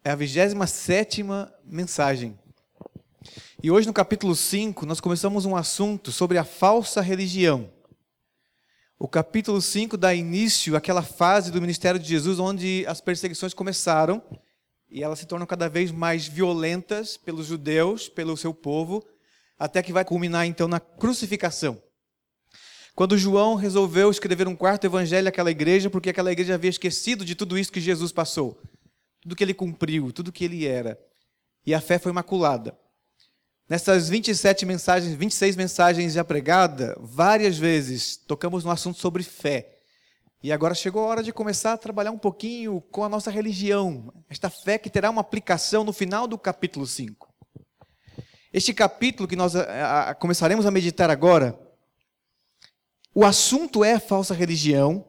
É a 27ª mensagem. E hoje no capítulo 5 nós começamos um assunto sobre a falsa religião. O capítulo 5 dá início àquela fase do ministério de Jesus onde as perseguições começaram e elas se tornam cada vez mais violentas pelos judeus, pelo seu povo, até que vai culminar então na crucificação. Quando João resolveu escrever um quarto evangelho àquela igreja, porque aquela igreja havia esquecido de tudo isso que Jesus passou, tudo que ele cumpriu, tudo que ele era. E a fé foi maculada. Nessas 26 mensagens já pregadas, várias vezes tocamos no assunto sobre fé. E agora chegou a hora de começar a trabalhar um pouquinho com a nossa religião. Esta fé que terá uma aplicação no final do capítulo 5. Este capítulo que nós começaremos a meditar agora, o assunto é falsa religião,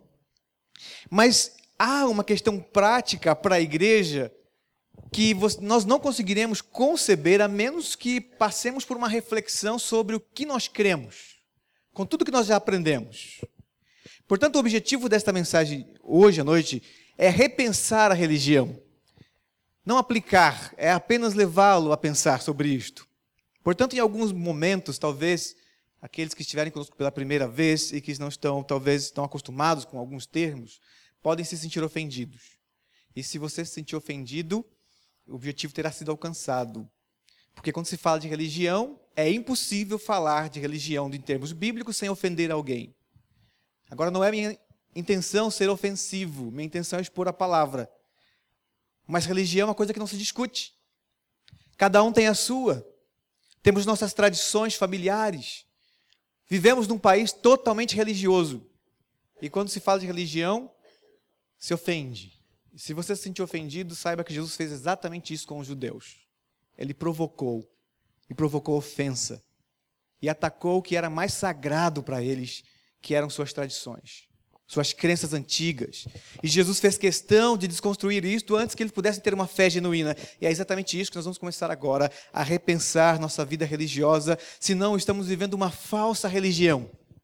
mas há uma questão prática para a igreja que nós não conseguiremos conceber a menos que passemos por uma reflexão sobre o que nós cremos, com tudo que nós já aprendemos. Portanto, o objetivo desta mensagem hoje à noite é repensar a religião. Não aplicar, é apenas levá-lo a pensar sobre isto. Portanto, em alguns momentos, talvez, aqueles que estiverem conosco pela primeira vez e que não estão, talvez, estão acostumados com alguns termos, podem se sentir ofendidos. E se você se sentir ofendido, o objetivo terá sido alcançado. Porque quando se fala de religião, é impossível falar de religião em termos bíblicos sem ofender alguém. Agora, não é minha intenção ser ofensivo, minha intenção é expor a palavra. Mas religião é uma coisa que não se discute. Cada um tem a sua. Temos nossas tradições familiares. Vivemos num país totalmente religioso. E quando se fala de religião, se ofende. E se você se sentir ofendido, saiba que Jesus fez exatamente isso com os judeus. Ele provocou. E provocou ofensa. E atacou o que era mais sagrado para eles, que eram suas tradições, suas crenças antigas. E Jesus fez questão de desconstruir isto antes que eles pudessem ter uma fé genuína. E é exatamente isso que nós vamos começar agora, a repensar nossa vida religiosa, senão estamos vivendo uma falsa religião.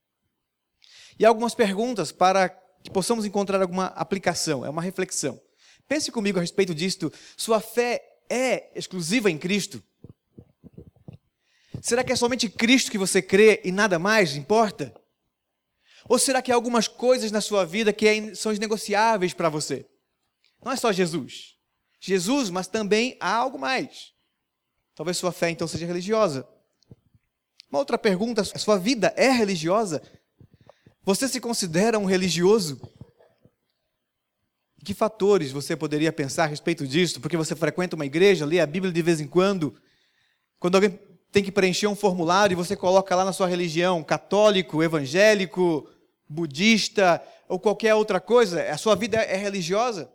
E há algumas perguntas para que possamos encontrar alguma aplicação, é uma reflexão. Pense comigo a respeito disto. Sua fé é exclusiva em Cristo? Será que é somente Cristo que você crê e nada mais importa? Ou será que há algumas coisas na sua vida que são inegociáveis para você? Não é só Jesus. Jesus, mas também há algo mais. Talvez sua fé então seja religiosa. Uma outra pergunta, sua vida é religiosa? Você se considera um religioso? Que fatores você poderia pensar a respeito disso? Porque você frequenta uma igreja, lê a Bíblia de vez em quando. Quando alguém tem que preencher um formulário e você coloca lá na sua religião, católico, evangélico, budista ou qualquer outra coisa, a sua vida é religiosa?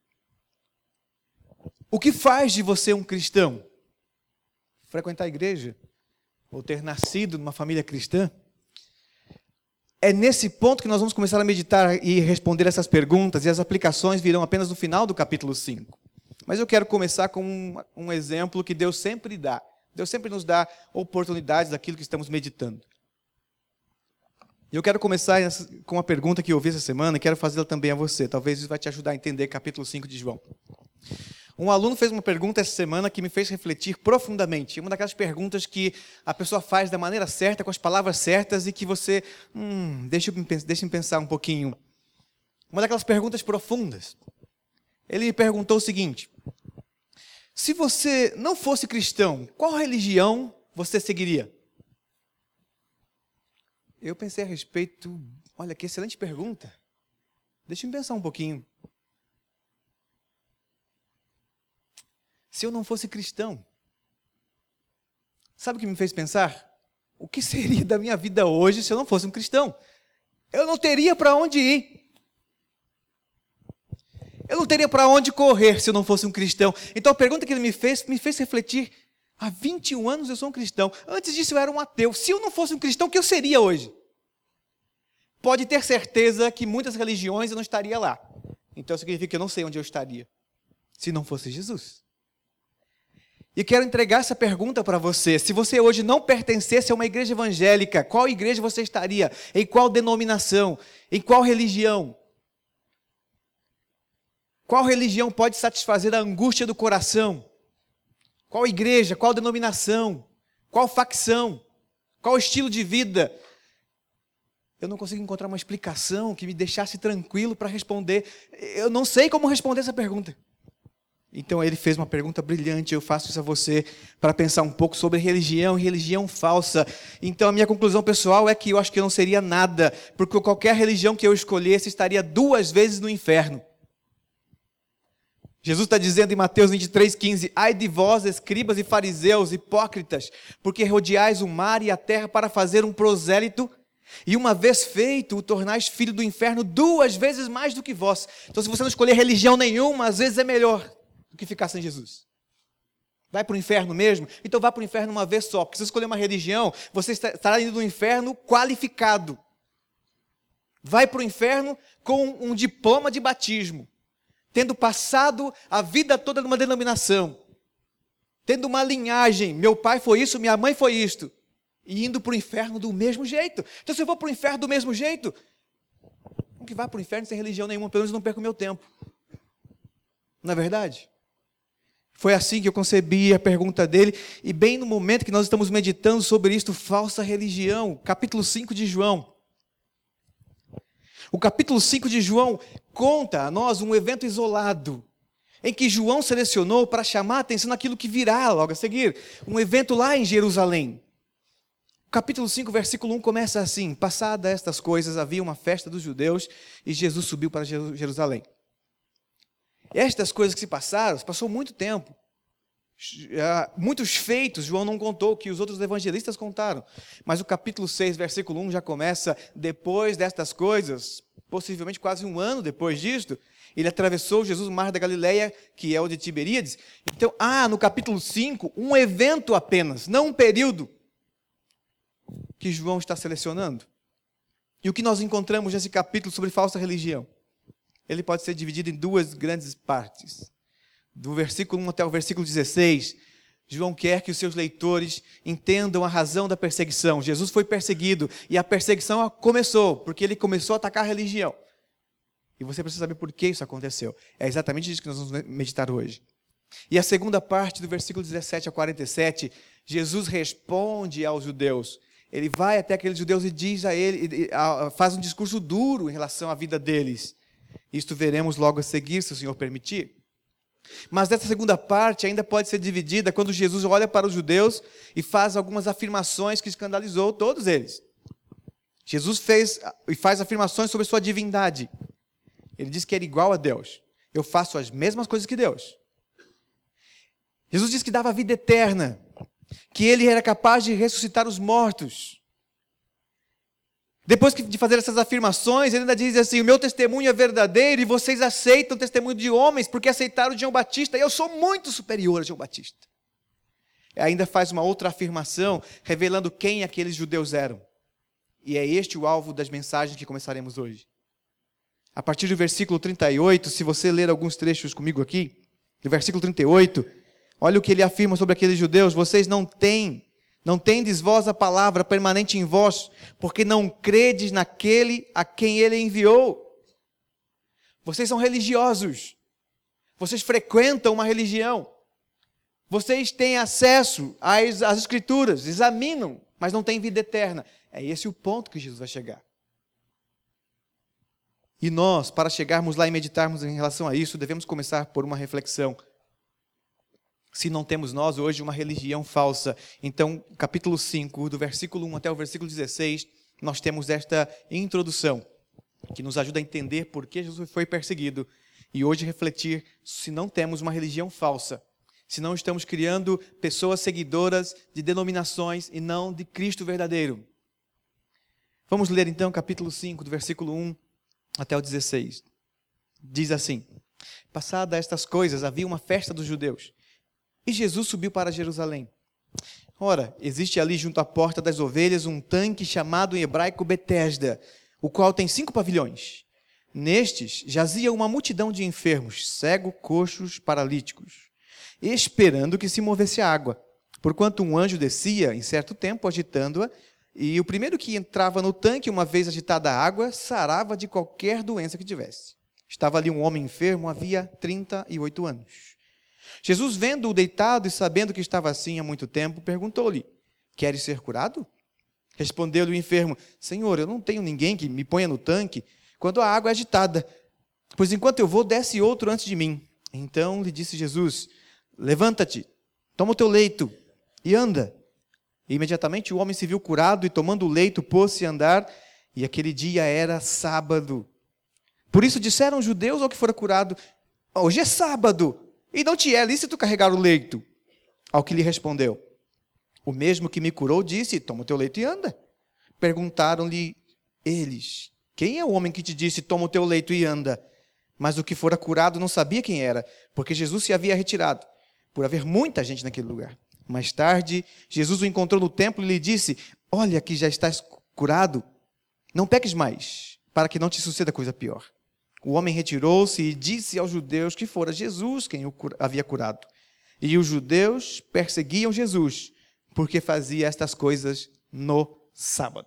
O que faz de você um cristão? Frequentar a igreja? Ou ter nascido numa família cristã? É nesse ponto que nós vamos começar a meditar e responder essas perguntas, e as aplicações virão apenas no final do capítulo 5. Mas eu quero começar com um exemplo que Deus sempre dá. Deus sempre nos dá oportunidades daquilo que estamos meditando. E eu quero começar com uma pergunta que eu ouvi essa semana e quero fazê-la também a você. Talvez isso vai te ajudar a entender capítulo 5 de João. Um aluno fez uma pergunta essa semana que me fez refletir profundamente. Uma daquelas perguntas que a pessoa faz da maneira certa, com as palavras certas e que você... deixa eu pensar um pouquinho. Uma daquelas perguntas profundas. Ele me perguntou o seguinte: se você não fosse cristão, qual religião você seguiria? Eu pensei a respeito... Olha, que excelente pergunta. Deixa eu pensar um pouquinho. Se eu não fosse cristão, sabe o que me fez pensar? O que seria da minha vida hoje se eu não fosse um cristão? Eu não teria para onde ir. Eu não teria para onde correr se eu não fosse um cristão. Então a pergunta que ele me fez refletir. Há 21 anos eu sou um cristão. Antes disso eu era um ateu. Se eu não fosse um cristão, o que eu seria hoje? Pode ter certeza que muitas religiões eu não estaria lá. Então significa que eu não sei onde eu estaria se não fosse Jesus. E quero entregar essa pergunta para você. Se você hoje não pertencesse a uma igreja evangélica, qual igreja você estaria? Em qual denominação? Em qual religião? Qual religião pode satisfazer a angústia do coração? Qual igreja? Qual denominação? Qual facção? Qual estilo de vida? Eu não consigo encontrar uma explicação que me deixasse tranquilo para responder. Eu não sei como responder essa pergunta. Então ele fez uma pergunta brilhante, eu faço isso a você, para pensar um pouco sobre religião e religião falsa. Então a minha conclusão pessoal é que eu acho que eu não seria nada, porque qualquer religião que eu escolhesse estaria 2 vezes no inferno. Jesus está dizendo em Mateus 23,15: ai de vós, escribas e fariseus, hipócritas, porque rodeais o mar e a terra para fazer um prosélito, e uma vez feito, o tornais filho do inferno 2 vezes mais do que vós. Então, se você não escolher religião nenhuma, às vezes é melhor do que ficar sem Jesus. Vai para o inferno mesmo? Então vá para o inferno uma vez só, porque se você escolher uma religião, você estará indo no inferno qualificado. Vai para o inferno com um diploma de batismo, tendo passado a vida toda numa denominação, tendo uma linhagem, meu pai foi isso, minha mãe foi isto, e indo para o inferno do mesmo jeito. Então, se eu vou para o inferno do mesmo jeito, como que vá para o inferno sem religião nenhuma? Pelo menos não perco o meu tempo. Não é verdade? Foi assim que eu concebi a pergunta dele, e bem no momento que nós estamos meditando sobre isto, falsa religião, capítulo 5 de João. O capítulo 5 de João conta a nós um evento isolado, em que João selecionou para chamar a atenção naquilo que virá logo a seguir, um evento lá em Jerusalém. O capítulo 5, versículo 1 começa assim: passada estas coisas, havia uma festa dos judeus, e Jesus subiu para Jerusalém. Estas coisas que se passaram, passou muito tempo. Muitos feitos João não contou, que os outros evangelistas contaram. Mas o capítulo 6, versículo 1 já começa: depois destas coisas, possivelmente quase 1 ano depois disto, ele atravessou Jesus o mar da Galileia, que é o de Tiberíades. Então, no capítulo 5, um evento apenas, não um período que João está selecionando. E o que nós encontramos nesse capítulo sobre falsa religião? Ele pode ser dividido em 2 grandes partes. Do versículo 1 até o versículo 16, João quer que os seus leitores entendam a razão da perseguição. Jesus foi perseguido e a perseguição começou, porque ele começou a atacar a religião. E você precisa saber por que isso aconteceu. É exatamente isso que nós vamos meditar hoje. E a segunda parte, do versículo 17 a 47, Jesus responde aos judeus. Ele vai até aqueles judeus e diz a ele, faz um discurso duro em relação à vida deles. Isto veremos logo a seguir, se o Senhor permitir. Mas essa segunda parte ainda pode ser dividida quando Jesus olha para os judeus e faz algumas afirmações que escandalizou todos eles. Jesus faz afirmações sobre sua divindade. Ele diz que era igual a Deus. Eu faço as mesmas coisas que Deus. Jesus diz que dava vida eterna, que ele era capaz de ressuscitar os mortos. Depois de fazer essas afirmações, ele ainda diz assim: o meu testemunho é verdadeiro e vocês aceitam o testemunho de homens porque aceitaram João Batista, e eu sou muito superior a João Batista. Ainda faz uma outra afirmação, revelando quem aqueles judeus eram. E é este o alvo das mensagens que começaremos hoje. A partir do versículo 38, se você ler alguns trechos comigo aqui, do versículo 38, olha o que ele afirma sobre aqueles judeus: vocês não tendes vós a palavra permanente em vós, porque não credes naquele a quem ele enviou. Vocês são religiosos. Vocês frequentam uma religião. Vocês têm acesso às escrituras, examinam, mas não têm vida eterna. É esse o ponto que Jesus vai chegar. E nós, para chegarmos lá e meditarmos em relação a isso, devemos começar por uma reflexão. Se não temos nós hoje uma religião falsa, então, capítulo 5, do versículo 1 até o versículo 16, nós temos esta introdução, que nos ajuda a entender por que Jesus foi perseguido, e hoje refletir se não temos uma religião falsa, se não estamos criando pessoas seguidoras de denominações e não de Cristo verdadeiro. Vamos ler então capítulo 5, do versículo 1 até o 16. Diz assim: passadas estas coisas, havia uma festa dos judeus, e Jesus subiu para Jerusalém. Ora, existe ali junto à porta das ovelhas um tanque chamado em hebraico Betesda, o qual tem 5 pavilhões. Nestes jazia uma multidão de enfermos, cegos, coxos, paralíticos, esperando que se movesse a água, porquanto um anjo descia em certo tempo agitando-a, e o primeiro que entrava no tanque, uma vez agitada a água, sarava de qualquer doença que tivesse. Estava ali um homem enfermo havia 38 anos. Jesus, vendo-o deitado e sabendo que estava assim há muito tempo, perguntou-lhe: queres ser curado? Respondeu-lhe o enfermo: Senhor, eu não tenho ninguém que me ponha no tanque quando a água é agitada, pois enquanto eu vou, desce outro antes de mim. Então lhe disse Jesus: levanta-te, toma o teu leito e anda. E imediatamente o homem se viu curado e, tomando o leito, pôs-se a andar, e aquele dia era sábado. Por isso disseram os judeus ao que fora curado: hoje é sábado, e não te é lícito carregar o leito. Ao que lhe respondeu: o mesmo que me curou disse: toma o teu leito e anda. Perguntaram-lhe eles: quem é o homem que te disse: toma o teu leito e anda? Mas o que fora curado não sabia quem era, porque Jesus se havia retirado, por haver muita gente naquele lugar. Mais tarde, Jesus o encontrou no templo e lhe disse: olha que já estás curado, não peques mais, para que não te suceda coisa pior. O homem retirou-se e disse aos judeus que fora Jesus quem o havia curado. E os judeus perseguiam Jesus, porque fazia estas coisas no sábado.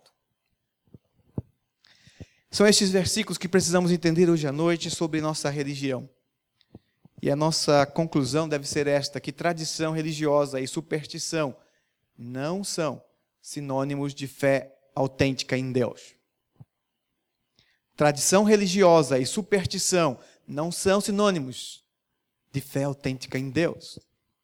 São estes versículos que precisamos entender hoje à noite sobre nossa religião. E a nossa conclusão deve ser esta: que tradição religiosa e superstição não são sinônimos de fé autêntica em Deus. Tradição religiosa e superstição não são sinônimos de fé autêntica em Deus.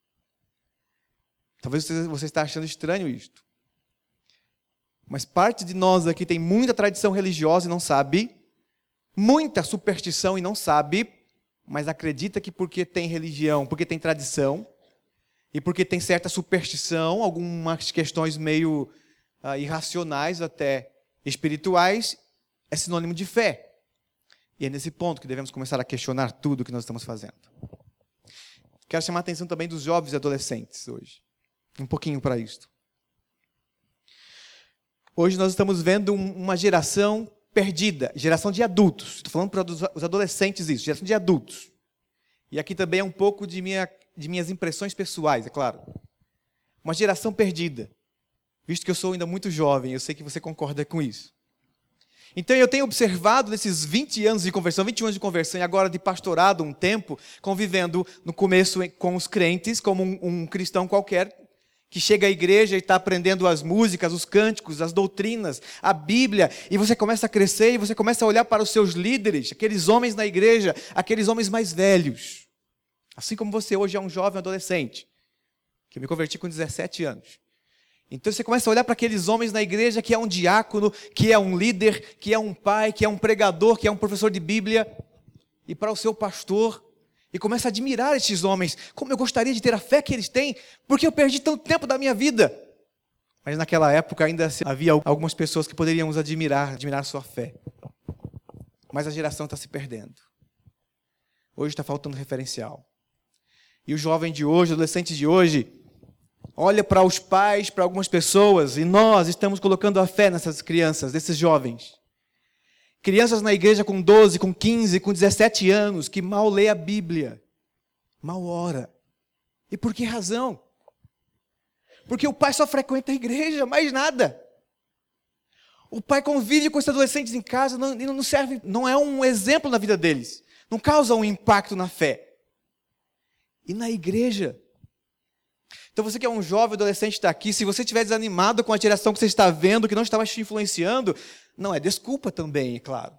Talvez você esteja achando estranho isto. Mas parte de nós aqui tem muita tradição religiosa e não sabe, muita superstição e não sabe, mas acredita que porque tem religião, porque tem tradição, e porque tem certa superstição, algumas questões meio irracionais até espirituais, é sinônimo de fé. E é nesse ponto que devemos começar a questionar tudo o que nós estamos fazendo. Quero chamar a atenção também dos jovens e adolescentes hoje. Um pouquinho para isto. Hoje nós estamos vendo uma geração perdida, geração de adultos. Estou falando para os adolescentes isso, geração de adultos. E aqui também é um pouco de minhas impressões pessoais, é claro. Uma geração perdida. Visto que eu sou ainda muito jovem, eu sei que você concorda com isso. Então eu tenho observado nesses 20 anos de conversão, 21 anos de conversão e agora de pastorado um tempo, convivendo no começo com os crentes, como um cristão qualquer, que chega à igreja e está aprendendo as músicas, os cânticos, as doutrinas, a Bíblia, e você começa a crescer e você começa a olhar para os seus líderes, aqueles homens na igreja, aqueles homens mais velhos. Assim como você hoje é um jovem adolescente, que eu me converti com 17 anos. Então você começa a olhar para aqueles homens na igreja que é um diácono, que é um líder, que é um pai, que é um pregador, que é um professor de Bíblia, e para o seu pastor, e começa a admirar estes homens. Como eu gostaria de ter a fé que eles têm, porque eu perdi tanto tempo da minha vida. Mas naquela época ainda havia algumas pessoas que poderiam nos admirar sua fé. Mas a geração está se perdendo. Hoje está faltando referencial. E o jovem de hoje, o adolescente de hoje, olha para os pais, para algumas pessoas, e nós estamos colocando a fé nessas crianças, desses jovens. Crianças na igreja com 12, com 15, com 17 anos, que mal lê a Bíblia, mal ora. E por que razão? Porque o pai só frequenta a igreja, mais nada. O pai convive com esses adolescentes em casa, não serve, não é um exemplo na vida deles. Não causa um impacto na fé. E na igreja? Então você que é um jovem adolescente está aqui, se você estiver desanimado com a geração que você está vendo, que não está mais te influenciando, não é desculpa também, é claro.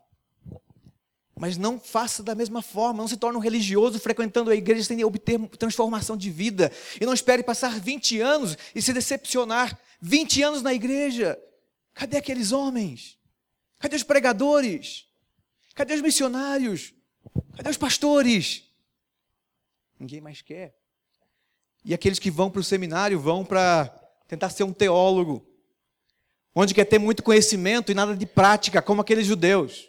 Mas não faça da mesma forma, não se torne um religioso frequentando a igreja sem obter transformação de vida. E não espere passar 20 anos e se decepcionar. 20 anos na igreja. Cadê aqueles homens? Cadê os pregadores? Cadê os missionários? Cadê os pastores? Ninguém mais quer. E aqueles que vão para o seminário vão para tentar ser um teólogo, onde quer ter muito conhecimento e nada de prática, como aqueles judeus.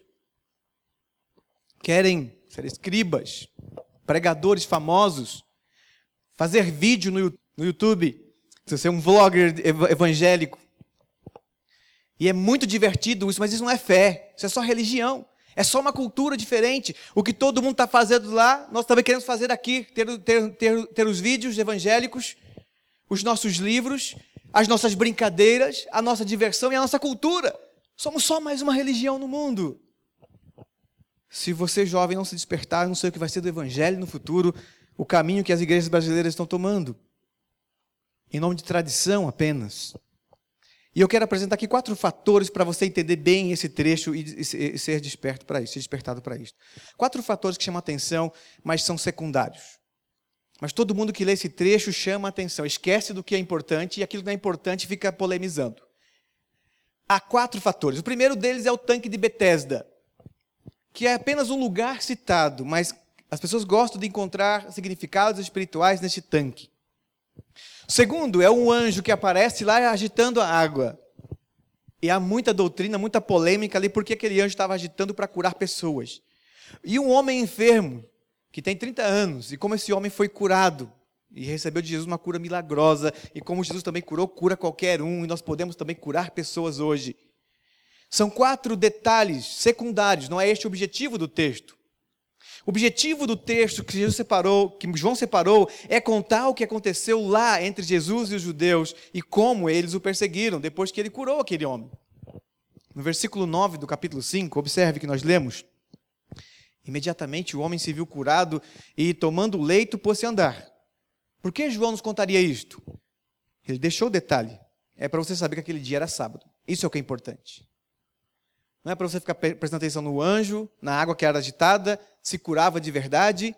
Querem ser escribas, pregadores famosos, fazer vídeo no YouTube, ser um vlogger evangélico. E é muito divertido isso, mas isso não é fé, isso é só religião. É só uma cultura diferente. O que todo mundo está fazendo lá, nós também queremos fazer aqui. Ter os vídeos evangélicos, os nossos livros, as nossas brincadeiras, a nossa diversão e a nossa cultura. Somos só mais uma religião no mundo. Se você, jovem, não se despertar, eu não sei o que vai ser do evangelho no futuro, o caminho que as igrejas brasileiras estão tomando. Em nome de tradição apenas. E eu quero apresentar aqui 4 fatores para você entender bem esse trecho e ser desperto para isso, ser despertado para isso. 4 fatores que chamam a atenção, mas são secundários. Mas todo mundo que lê esse trecho chama a atenção, esquece do que é importante e aquilo que não é importante fica polemizando. Há 4 fatores. O primeiro deles é o tanque de Betesda, que é apenas um lugar citado, mas as pessoas gostam de encontrar significados espirituais nesse tanque. O segundo é um anjo que aparece lá agitando a água. E há muita doutrina, muita polêmica ali, porque aquele anjo estava agitando para curar pessoas. E um homem enfermo, que tem 30 anos, e como esse homem foi curado, e recebeu de Jesus uma cura milagrosa, e como Jesus também curou, cura qualquer um, e nós podemos também curar pessoas hoje. São 4 detalhes secundários, não é este o objetivo do texto. O objetivo do texto que João separou, é contar o que aconteceu lá entre Jesus e os judeus e como eles o perseguiram depois que ele curou aquele homem. No versículo 9 do capítulo 5, observe que nós lemos: imediatamente o homem se viu curado e, tomando o leito, pôs-se a andar. Por que João nos contaria isto? Ele deixou o detalhe. É para você saber que aquele dia era sábado. Isso é o que é importante. Não é para você ficar prestando atenção no anjo, na água que era agitada, se curava de verdade,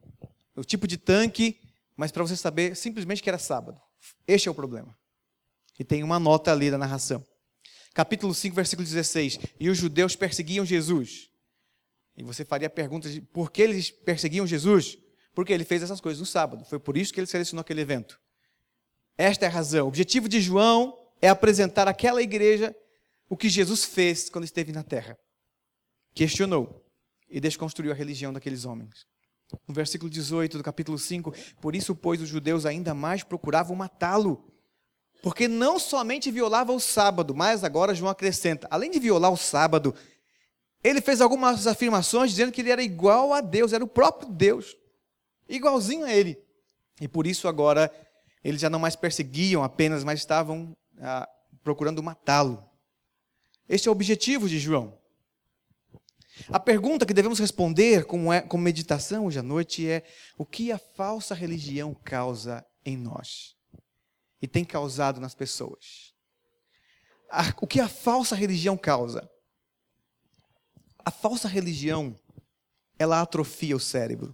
o tipo de tanque, mas para você saber simplesmente que era sábado. Este é o problema. E tem uma nota ali da narração. Capítulo 5, versículo 16. E os judeus perseguiam Jesus. E você faria perguntas de por que eles perseguiam Jesus? Porque ele fez essas coisas no sábado. Foi por isso que ele selecionou aquele evento. Esta é a razão. O objetivo de João é apresentar àquela igreja o que Jesus fez quando esteve na terra. Questionou e desconstruiu a religião daqueles homens. No versículo 18 do capítulo 5, por isso, pois, os judeus ainda mais procuravam matá-lo, porque não somente violava o sábado, mas agora João acrescenta, além de violar o sábado, ele fez algumas afirmações dizendo que ele era igual a Deus, era o próprio Deus, igualzinho a ele. E por isso agora eles já não mais perseguiam apenas, mas estavam procurando matá-lo. Este é o objetivo de João. A pergunta que devemos responder como meditação hoje à noite é: o que a falsa religião causa em nós? E tem causado nas pessoas? O que a falsa religião causa? A falsa religião, ela atrofia o cérebro.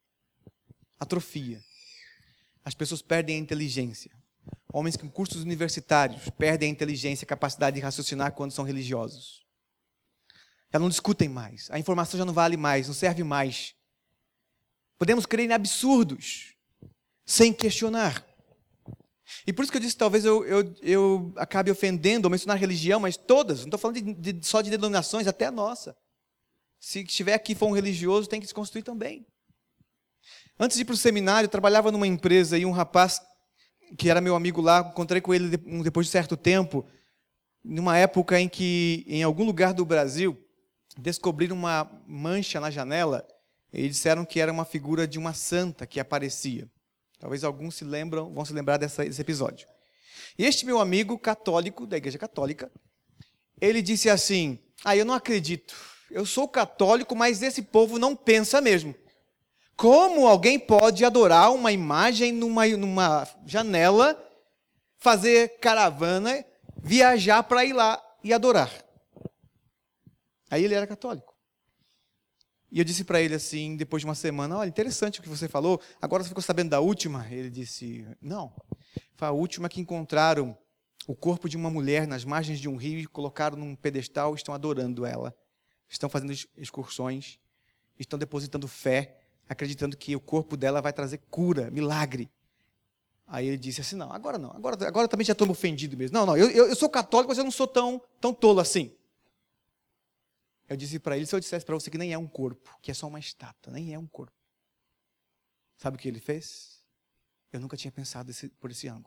Atrofia. As pessoas perdem a inteligência. Homens com cursos universitários perdem a inteligência, a capacidade de raciocinar quando são religiosos. Já não discutem mais. A informação já não vale mais, não serve mais. Podemos crer em absurdos, sem questionar. E por isso que eu disse, talvez eu acabe ofendendo ou mencionar religião, mas todas, não estou falando só de denominações, até a nossa. Se estiver aqui e for um religioso, tem que se construir também. Antes de ir para o seminário, eu trabalhava numa empresa e um rapaz que era meu amigo lá, encontrei com ele depois de certo tempo, numa época em que, em algum lugar do Brasil, descobriram uma mancha na janela e disseram que era uma figura de uma santa que aparecia. Talvez alguns vão se lembrar desse episódio. E este meu amigo católico, da igreja católica, ele disse assim: eu não acredito, eu sou católico, mas esse povo não pensa mesmo. Como alguém pode adorar uma imagem numa janela, fazer caravana, viajar para ir lá e adorar? Aí ele era católico. E eu disse para ele assim, depois de uma semana: olha, interessante o que você falou, agora você ficou sabendo da última? Ele disse: não, foi a última que encontraram o corpo de uma mulher nas margens de um rio e colocaram num pedestal e estão adorando ela. Estão fazendo excursões, estão depositando fé, acreditando que o corpo dela vai trazer cura, milagre. Aí ele disse assim: não, agora também já estou ofendido mesmo. Não, eu sou católico, mas eu não sou tão tolo assim. Eu disse para ele: se eu dissesse para você que nem é um corpo, que é só uma estátua, nem é um corpo. Sabe o que ele fez? Eu nunca tinha pensado por esse ângulo.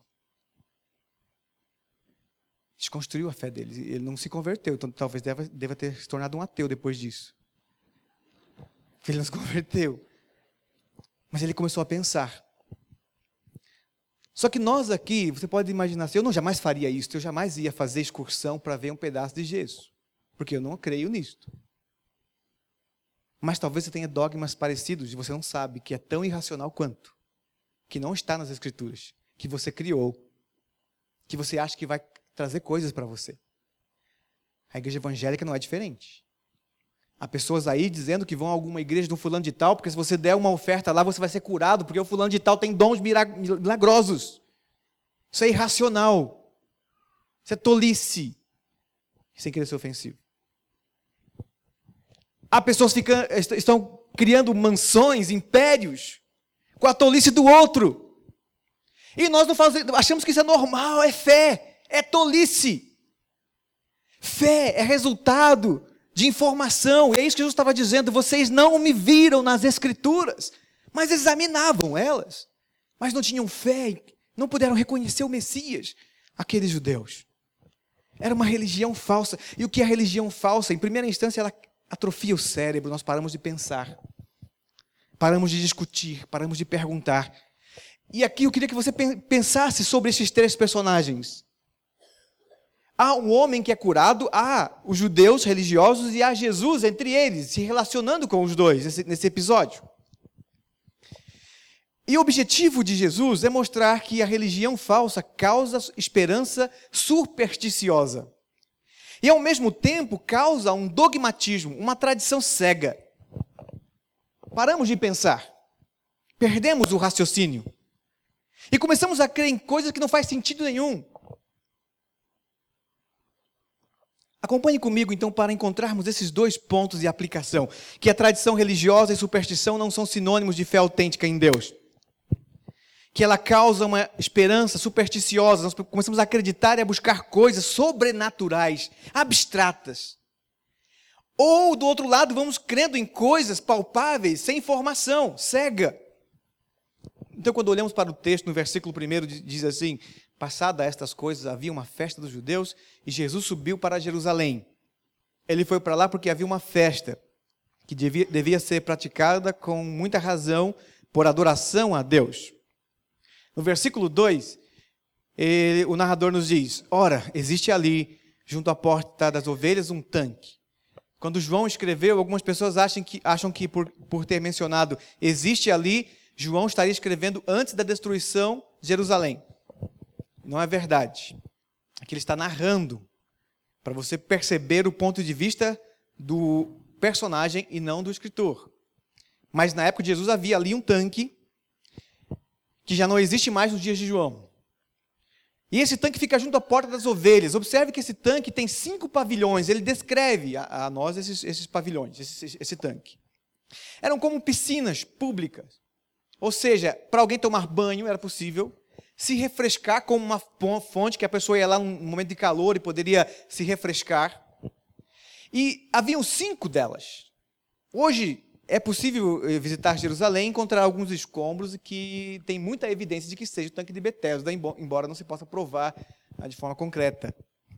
Desconstruiu a fé dele, ele não se converteu, então talvez deva ter se tornado um ateu depois disso. Ele não se converteu. Mas ele começou a pensar. Só que nós aqui, você pode imaginar assim, eu jamais faria isso, eu jamais ia fazer excursão para ver um pedaço de gesso, porque eu não creio nisto. Mas talvez você tenha dogmas parecidos e você não sabe, que é tão irracional quanto, que não está nas Escrituras, que você criou, que você acha que vai trazer coisas para você. A igreja evangélica não é diferente. Há pessoas aí dizendo que vão a alguma igreja do fulano de tal, porque se você der uma oferta lá, você vai ser curado, porque o fulano de tal tem dons milagrosos. Isso é irracional. Isso é tolice. Sem querer ser ofensivo. Há pessoas que estão criando mansões, impérios, com a tolice do outro. E nós não achamos que isso é normal, é fé, é tolice. Fé é resultado de informação. E é isso que Jesus estava dizendo. Vocês não me viram nas Escrituras, mas examinavam elas. Mas não tinham fé, não puderam reconhecer o Messias, aqueles judeus. Era uma religião falsa. E o que é religião falsa? Em primeira instância, ela atrofia o cérebro. Nós paramos de pensar. Paramos de discutir, paramos de perguntar. E aqui eu queria que você pensasse sobre esses três personagens. Há um homem que é curado, há os judeus religiosos e há Jesus entre eles, se relacionando com os dois nesse episódio. E o objetivo de Jesus é mostrar que a religião falsa causa esperança supersticiosa. E ao mesmo tempo causa um dogmatismo, uma tradição cega. Paramos de pensar, perdemos o raciocínio e começamos a crer em coisas que não faz sentido nenhum. Acompanhe comigo, então, para encontrarmos esses dois pontos de aplicação, que a tradição religiosa e superstição não são sinônimos de fé autêntica em Deus. Que ela causa uma esperança supersticiosa, nós começamos a acreditar e a buscar coisas sobrenaturais, abstratas. Ou, do outro lado, vamos crendo em coisas palpáveis, sem informação, cega. Então, quando olhamos para o texto, no versículo 1, diz assim: passada estas coisas, havia uma festa dos judeus e Jesus subiu para Jerusalém. Ele foi para lá porque havia uma festa que devia ser praticada com muita razão por adoração a Deus. No versículo 2, o narrador nos diz: ora, existe ali, junto à porta das ovelhas, um tanque. Quando João escreveu, algumas pessoas acham que por ter mencionado existe ali, João estaria escrevendo antes da destruição de Jerusalém. Não é verdade. Aqui ele está narrando, para você perceber o ponto de vista do personagem e não do escritor. Mas na época de Jesus havia ali um tanque, que já não existe mais nos dias de João. E esse tanque fica junto à porta das ovelhas. Observe que esse tanque tem 5 pavilhões. Ele descreve a nós esses pavilhões, esse tanque. Eram como piscinas públicas. Ou seja, para alguém tomar banho era possível, se refrescar como uma fonte, que a pessoa ia lá num momento de calor e poderia se refrescar. E haviam 5 delas. Hoje é possível visitar Jerusalém e encontrar alguns escombros que tem muita evidência de que seja o tanque de Betesda, embora não se possa provar de forma concreta.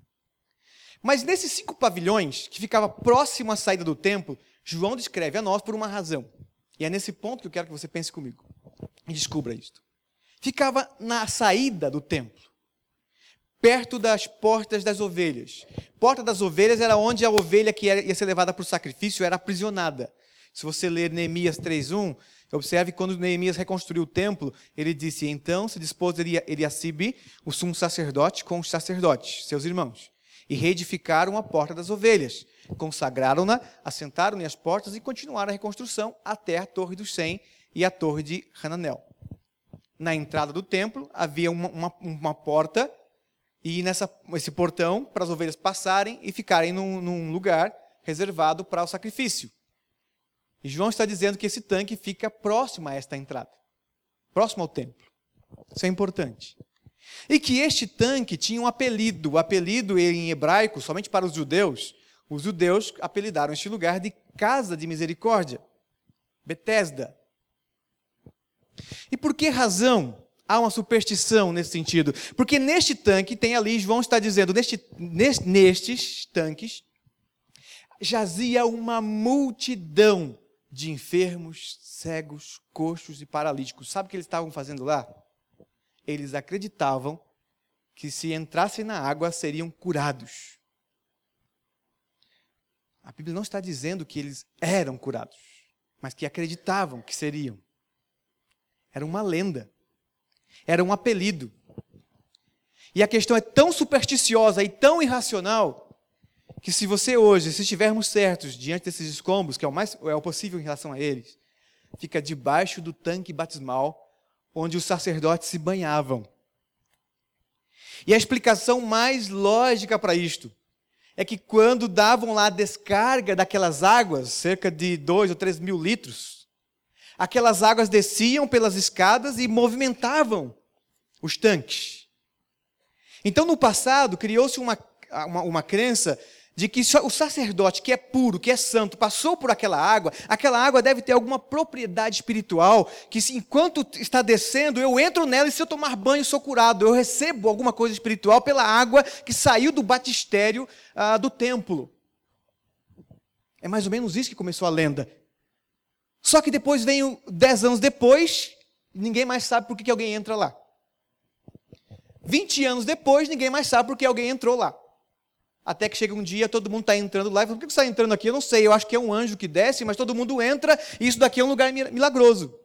Mas nesses 5 pavilhões, que ficava próximo à saída do templo, João descreve a nós por uma razão. E é nesse ponto que eu quero que você pense comigo e descubra isto. Ficava na saída do templo, perto das portas das ovelhas. Porta das ovelhas era onde a ovelha que ia ser levada para o sacrifício era aprisionada. Se você ler Neemias 3:1, observe que quando Neemias reconstruiu o templo, ele disse: então se dispôs Eliacibe, o sumo sacerdote, com os sacerdotes, seus irmãos, e reedificaram a porta das ovelhas, consagraram-na, assentaram-lhe as portas e continuaram a reconstrução até a Torre dos 100 e a Torre de Hananel. Na entrada do templo havia uma porta, e esse portão para as ovelhas passarem e ficarem num lugar reservado para o sacrifício. E João está dizendo que esse tanque fica próximo a esta entrada, próximo ao templo. Isso é importante. E que este tanque tinha um apelido. O apelido em hebraico, somente para os judeus apelidaram este lugar de Casa de Misericórdia, Betesda. E por que razão há uma superstição nesse sentido? Porque neste tanque tem ali, João está dizendo, nestes tanques, jazia uma multidão de enfermos, cegos, coxos e paralíticos. Sabe o que eles estavam fazendo lá? Eles acreditavam que se entrassem na água seriam curados. A Bíblia não está dizendo que eles eram curados. mas que acreditavam que seriam. Era uma lenda. Era um apelido. E a questão é tão supersticiosa e tão irracional que se você hoje, se estivermos certos diante desses escombros, que é o possível em relação a eles, fica debaixo do tanque batismal onde os sacerdotes se banhavam. E a explicação mais lógica para isto é que quando davam lá a descarga daquelas águas, cerca de 2 ou 3 mil litros, aquelas águas desciam pelas escadas e movimentavam os tanques. Então, no passado, criou-se uma crença de que o sacerdote que é puro, que é santo, passou por aquela água deve ter alguma propriedade espiritual, que enquanto está descendo, eu entro nela e se eu tomar banho sou curado, eu recebo alguma coisa espiritual pela água que saiu do batistério do templo. É mais ou menos isso que começou a lenda. Só que depois vem 10 anos depois, ninguém mais sabe por que alguém entra lá. 20 anos depois, ninguém mais sabe por que alguém entrou lá. Até que chega um dia, todo mundo está entrando lá e fala, por que você está entrando aqui? Eu não sei, eu acho que é um anjo que desce, mas todo mundo entra e isso daqui é um lugar milagroso.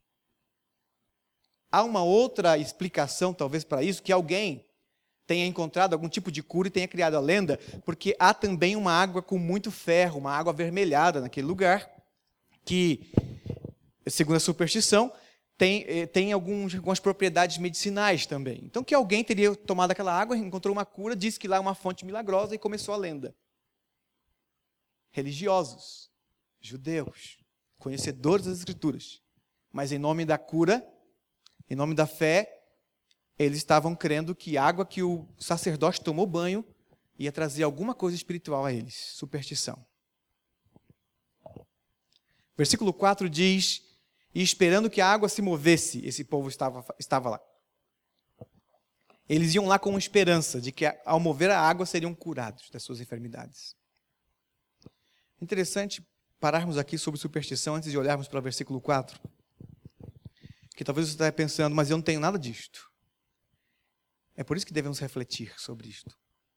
Há uma outra explicação, talvez, para isso, que alguém tenha encontrado algum tipo de cura e tenha criado a lenda, porque há também uma água com muito ferro, uma água avermelhada naquele lugar, que, segundo a superstição, tem algumas propriedades medicinais também. Então, que alguém teria tomado aquela água, encontrou uma cura, disse que lá é uma fonte milagrosa e começou a lenda. Religiosos, judeus, conhecedores das Escrituras, mas em nome da cura, em nome da fé, eles estavam crendo que a água que o sacerdote tomou banho ia trazer alguma coisa espiritual a eles. Superstição. Versículo 4 diz, e esperando que a água se movesse, esse povo estava lá. Eles iam lá com esperança de que ao mover a água seriam curados das suas enfermidades. Interessante pararmos aqui sobre superstição antes de olharmos para o versículo 4. Que talvez você esteja pensando, mas eu não tenho nada disto. É por isso que devemos refletir sobre isto.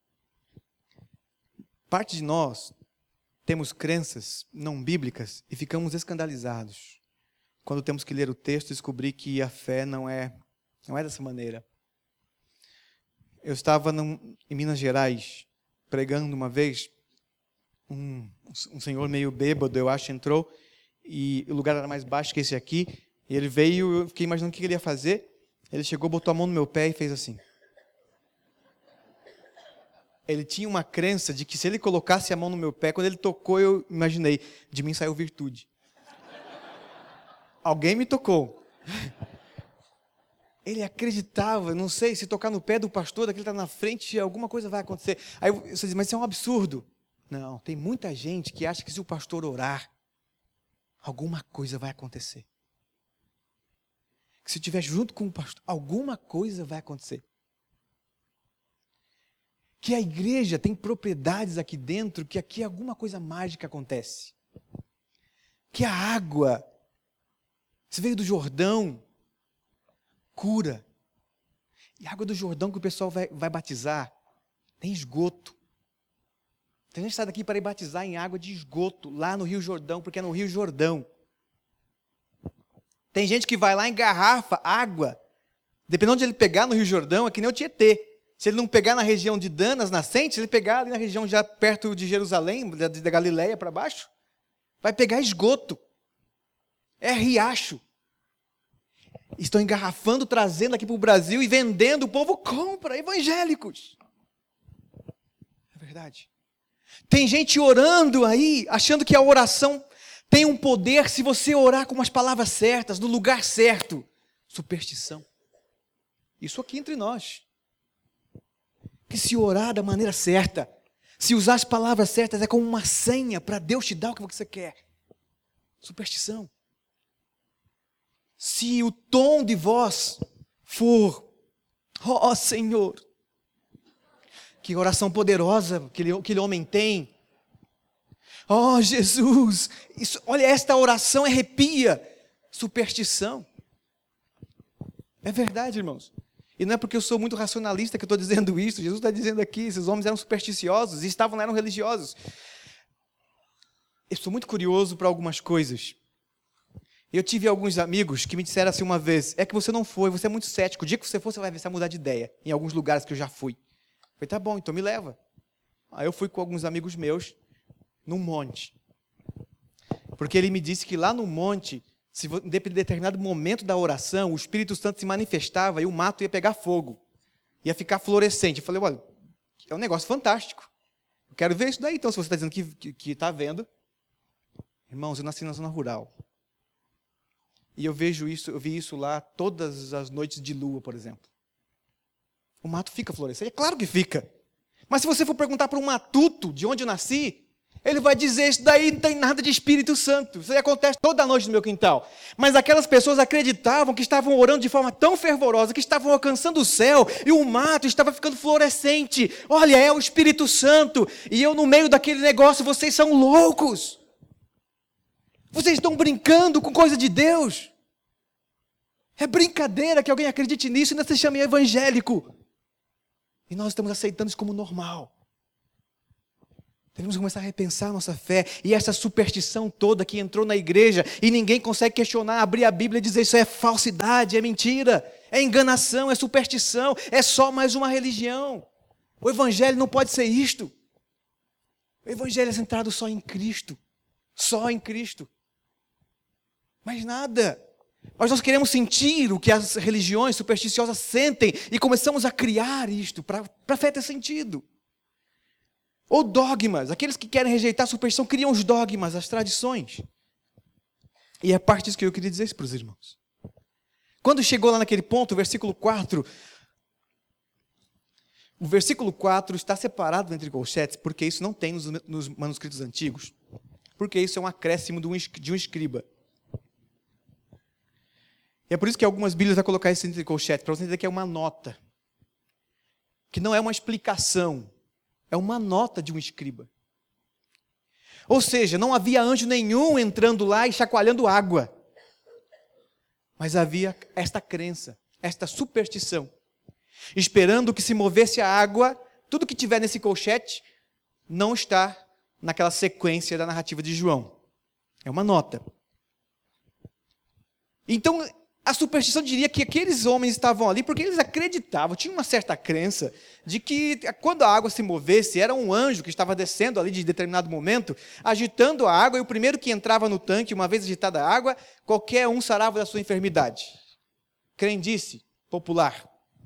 Parte de nós temos crenças não bíblicas e ficamos escandalizados quando temos que ler o texto e descobrir que a fé não é dessa maneira. Eu estava em Minas Gerais pregando uma vez, um senhor meio bêbado, eu acho, entrou e o lugar era mais baixo que esse aqui, e ele veio, eu fiquei imaginando o que ele ia fazer, ele chegou, botou a mão no meu pé e fez assim. Ele tinha uma crença de que se ele colocasse a mão no meu pé, quando ele tocou, eu imaginei, de mim saiu virtude. Alguém me tocou. Ele acreditava, não sei, se tocar no pé do pastor, daquele que está na frente, alguma coisa vai acontecer. Aí você diz, mas isso é um absurdo. Não, tem muita gente que acha que se o pastor orar, alguma coisa vai acontecer. Que se estiver junto com o pastor, alguma coisa vai acontecer. Que a igreja tem propriedades aqui dentro, que aqui alguma coisa mágica acontece. Que a água, você veio do Jordão, cura. E a água do Jordão que o pessoal vai batizar, tem esgoto. Tem gente que sai daqui para ir batizar em água de esgoto, lá no Rio Jordão, porque é no Rio Jordão. Tem gente que vai lá em garrafa, água. Dependendo de ele pegar no Rio Jordão, é que nem o Tietê. Se ele não pegar na região de Dan, nas nascentes, se ele pegar ali na região já perto de Jerusalém, da Galileia para baixo, vai pegar esgoto. É riacho. Estão engarrafando, trazendo aqui para o Brasil e vendendo, o povo compra, evangélicos. É verdade. Tem gente orando aí, achando que a oração tem um poder se você orar com as palavras certas, no lugar certo. Superstição. Isso aqui entre nós. Que se orar da maneira certa, se usar as palavras certas, é como uma senha para Deus te dar o que você quer. Superstição. Se o tom de voz for, ó Senhor, que oração poderosa que aquele homem tem. Ó Jesus, olha, esta oração arrepia. Superstição. É verdade, irmãos. E não é porque eu sou muito racionalista que eu estou dizendo isso. Jesus está dizendo aqui, esses homens eram supersticiosos e eram religiosos. Eu estou muito curioso para algumas coisas. Eu tive alguns amigos que me disseram assim uma vez, é que você não foi, você é muito cético, o dia que você for, você vai ver se vai mudar de ideia, em alguns lugares que eu já fui. Eu falei, tá bom, então me leva. Aí eu fui com alguns amigos meus, num monte. Porque ele me disse que lá no monte, se em determinado momento da oração, o Espírito Santo se manifestava e o mato ia pegar fogo. Ia ficar fluorescente. Eu falei, olha, é um negócio fantástico. Eu quero ver isso daí. Então, se você está dizendo que está vendo. Irmãos, eu nasci na zona rural. E eu vi isso lá todas as noites de lua, por exemplo. O mato fica fluorescente? É claro que fica. Mas se você for perguntar para um matuto de onde eu nasci, ele vai dizer, isso daí não tem nada de Espírito Santo. Isso aí acontece toda noite no meu quintal. Mas aquelas pessoas acreditavam que estavam orando de forma tão fervorosa, que estavam alcançando o céu, e o mato estava ficando fluorescente. Olha, é o Espírito Santo. E eu no meio daquele negócio, vocês são loucos. Vocês estão brincando com coisa de Deus. É brincadeira que alguém acredite nisso e ainda se chame evangélico. E nós estamos aceitando isso como normal. Devemos começar a repensar a nossa fé. E essa superstição toda que entrou na igreja e ninguém consegue questionar, abrir a Bíblia e dizer isso é falsidade, é mentira, é enganação, é superstição, é só mais uma religião. O evangelho não pode ser isto. O evangelho é centrado só em Cristo. Só em Cristo. Mais nada. Mas nós queremos sentir o que as religiões supersticiosas sentem e começamos a criar isto para a fé ter sentido. Ou dogmas. Aqueles que querem rejeitar a superstição criam os dogmas, as tradições. E é parte disso que eu queria dizer para os irmãos. Quando chegou lá naquele ponto, o versículo 4 está separado entre colchetes, porque isso não tem nos manuscritos antigos. Porque isso é um acréscimo de um escriba. E é por isso que algumas Bíblias vão colocar isso entre colchetes, para você entender que é uma nota. Que não é uma explicação, é uma nota de um escriba. Ou seja, não havia anjo nenhum entrando lá e chacoalhando água. Mas havia esta crença, esta superstição. Esperando que se movesse a água, tudo que tiver nesse colchete não está naquela sequência da narrativa de João. É uma nota. Então, a superstição diria que aqueles homens estavam ali porque eles acreditavam, tinham uma certa crença de que quando a água se movesse, era um anjo que estava descendo ali de determinado momento, agitando a água, e o primeiro que entrava no tanque, uma vez agitada a água, qualquer um sarava da sua enfermidade. Crendice popular.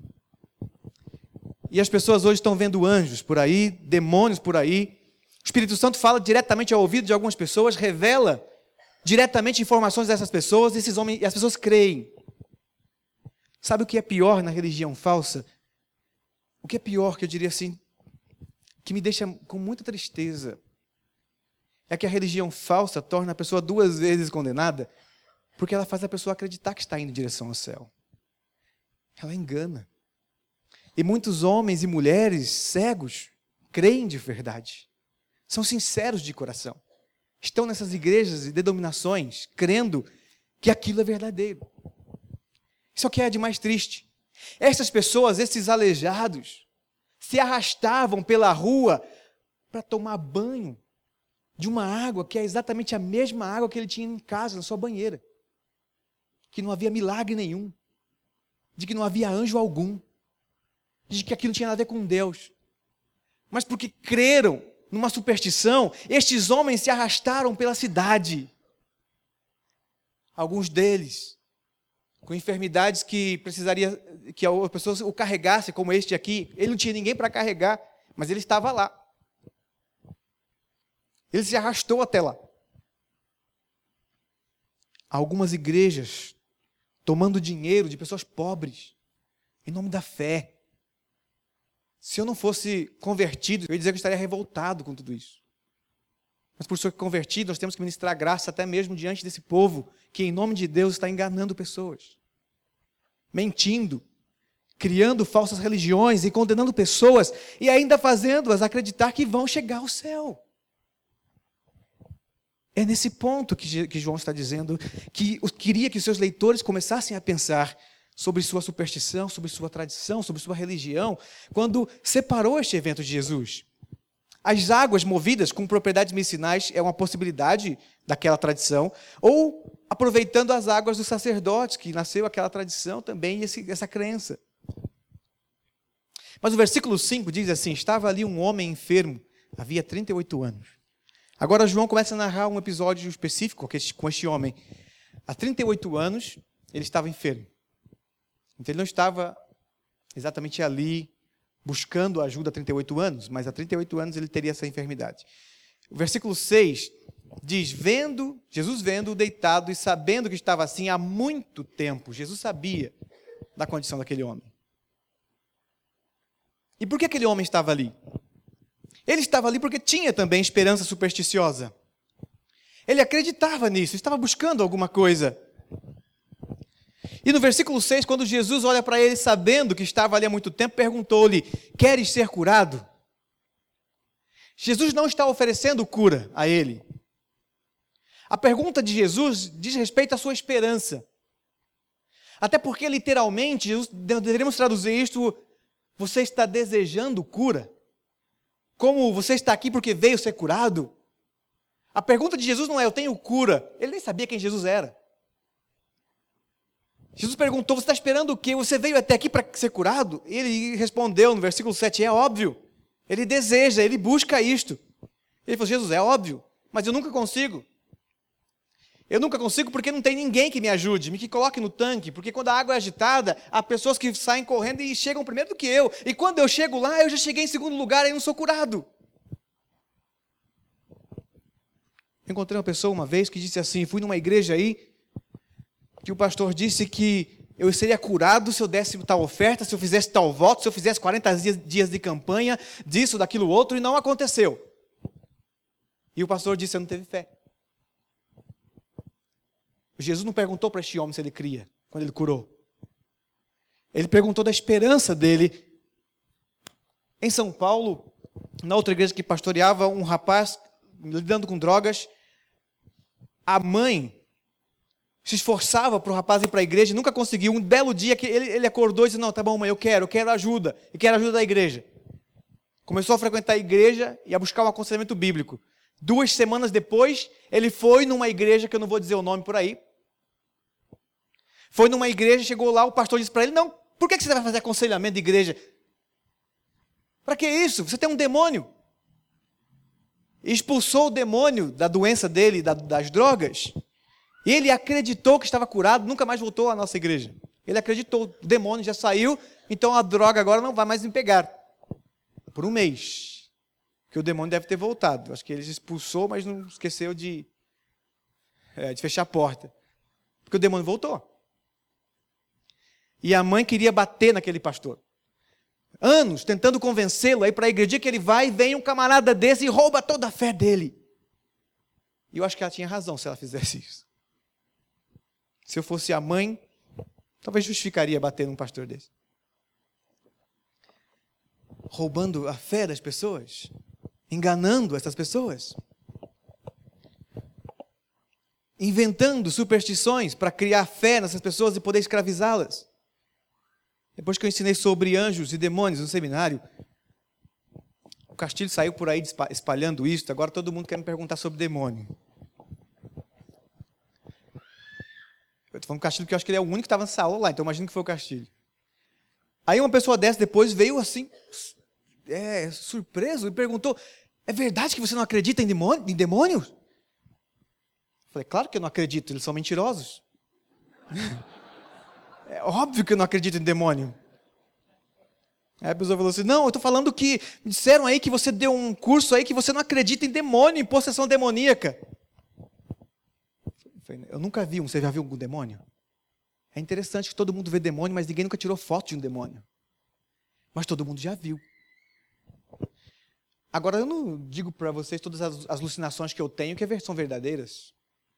E as pessoas hoje estão vendo anjos por aí, demônios por aí. O Espírito Santo fala diretamente ao ouvido de algumas pessoas, revela diretamente informações dessas pessoas, e esses homens, e as pessoas creem. Sabe o que é pior na religião falsa? O que é pior, que eu diria assim, que me deixa com muita tristeza, é que a religião falsa torna a pessoa 2 vezes condenada, porque ela faz a pessoa acreditar que está indo em direção ao céu. Ela engana. E muitos homens e mulheres cegos creem de verdade. São sinceros de coração. Estão nessas igrejas e denominações crendo que aquilo é verdadeiro. Isso é o que é de mais triste. Essas pessoas, esses aleijados, se arrastavam pela rua para tomar banho de uma água que é exatamente a mesma água que ele tinha em casa, na sua banheira. Que não havia milagre nenhum. De que não havia anjo algum. De que aquilo não tinha nada a ver com Deus. Mas porque creram numa superstição, estes homens se arrastaram pela cidade. Alguns deles com enfermidades que precisaria que a pessoa o carregasse, como este aqui. Ele não tinha ninguém para carregar, mas ele estava lá. Ele se arrastou até lá. Algumas igrejas tomando dinheiro de pessoas pobres em nome da fé. Se eu não fosse convertido, eu ia dizer que eu estaria revoltado com tudo isso. Mas por ser convertido, nós temos que ministrar graça até mesmo diante desse povo que, em nome de Deus, está enganando pessoas. Mentindo, criando falsas religiões e condenando pessoas e ainda fazendo-as acreditar que vão chegar ao céu. É nesse ponto que João está dizendo que queria que os seus leitores começassem a pensar sobre sua superstição, sobre sua tradição, sobre sua religião, quando separou este evento de Jesus. As águas movidas com propriedades medicinais é uma possibilidade daquela tradição, ou aproveitando as águas dos sacerdotes, que nasceu aquela tradição também, e essa crença. Mas o versículo 5 diz assim: estava ali um homem enfermo, havia 38 anos. Agora João começa a narrar um episódio específico com este homem. Há 38 anos, ele estava enfermo. Então ele não estava exatamente ali buscando ajuda há 38 anos, mas há 38 anos ele teria essa enfermidade. O versículo 6 diz: Jesus vendo-o deitado e sabendo que estava assim há muito tempo. Jesus sabia da condição daquele homem. E por que aquele homem estava ali? Ele estava ali porque tinha também esperança supersticiosa. Ele acreditava nisso, estava buscando alguma coisa. E no versículo 6, quando Jesus olha para ele, sabendo que estava ali há muito tempo, perguntou-lhe: queres ser curado? Jesus não está oferecendo cura a ele. A pergunta de Jesus diz respeito à sua esperança. Até porque, literalmente, deveríamos traduzir isto: você está desejando cura? Como você está aqui porque veio ser curado? A pergunta de Jesus não é: eu tenho cura. Ele nem sabia quem Jesus era. Jesus perguntou: você está esperando o quê? Você veio até aqui para ser curado? E ele respondeu no versículo 7, é óbvio. Ele deseja, ele busca isto. Ele falou: Jesus, é óbvio, mas eu nunca consigo. Eu nunca consigo porque não tem ninguém que me ajude, me que coloque no tanque, porque quando a água é agitada, há pessoas que saem correndo e chegam primeiro do que eu. E quando eu chego lá, eu já cheguei em segundo lugar e não sou curado. Eu encontrei uma pessoa uma vez que disse assim: fui numa igreja aí, que o pastor disse que eu seria curado se eu desse tal oferta, se eu fizesse tal voto, se eu fizesse 40 dias de campanha, disso, daquilo, outro, e não aconteceu. E o pastor disse: eu não teve fé. Jesus não perguntou para este homem se ele cria, quando ele curou. Ele perguntou da esperança dele. Em São Paulo, na outra igreja que pastoreava, um rapaz lidando com drogas, a mãe se esforçava para o rapaz ir para a igreja, nunca conseguiu. Um belo dia que ele acordou e disse: não, tá bom, mãe, eu quero ajuda, e quero ajuda da igreja. Começou a frequentar a igreja e a buscar um aconselhamento bíblico. 2 semanas depois, ele foi numa igreja, que eu não vou dizer o nome por aí. Foi numa igreja, chegou lá, o pastor disse para ele: não, por que você vai fazer aconselhamento de igreja? Para que isso? Você tem um demônio. Expulsou o demônio da doença dele, das drogas. E ele acreditou que estava curado, nunca mais voltou à nossa igreja. Ele acreditou, o demônio já saiu, então a droga agora não vai mais me pegar. Por 1 mês. Que o demônio deve ter voltado. Acho que ele expulsou, mas não esqueceu de fechar a porta. Porque o demônio voltou. E a mãe queria bater naquele pastor. Anos tentando convencê-lo a ir para a igreja, que ele vai, vem um camarada desse e rouba toda a fé dele. E eu acho que ela tinha razão se ela fizesse isso. Se eu fosse a mãe, talvez justificaria bater num pastor desse. Roubando a fé das pessoas, enganando essas pessoas, inventando superstições para criar fé nessas pessoas e poder escravizá-las. Depois que eu ensinei sobre anjos e demônios no seminário, o Castilho saiu por aí espalhando isso, agora todo mundo quer me perguntar sobre demônio. Eu estou falando do Castilho porque eu acho que ele é o único que estava nessa aula lá, então imagino que foi o Castilho. Aí uma pessoa dessa depois veio assim, surpreso, e perguntou: é verdade que você não acredita em demônios? Eu falei: claro que eu não acredito, eles são mentirosos. É óbvio que eu não acredito em demônio. Aí a pessoa falou assim: não, eu estou falando que me disseram aí que você deu um curso aí que você não acredita em demônio, em possessão demoníaca. Eu nunca vi você já viu algum demônio? É interessante que todo mundo vê demônio, mas ninguém nunca tirou foto de um demônio. Mas todo mundo já viu. Agora, eu não digo para vocês todas as alucinações que eu tenho que são verdadeiras.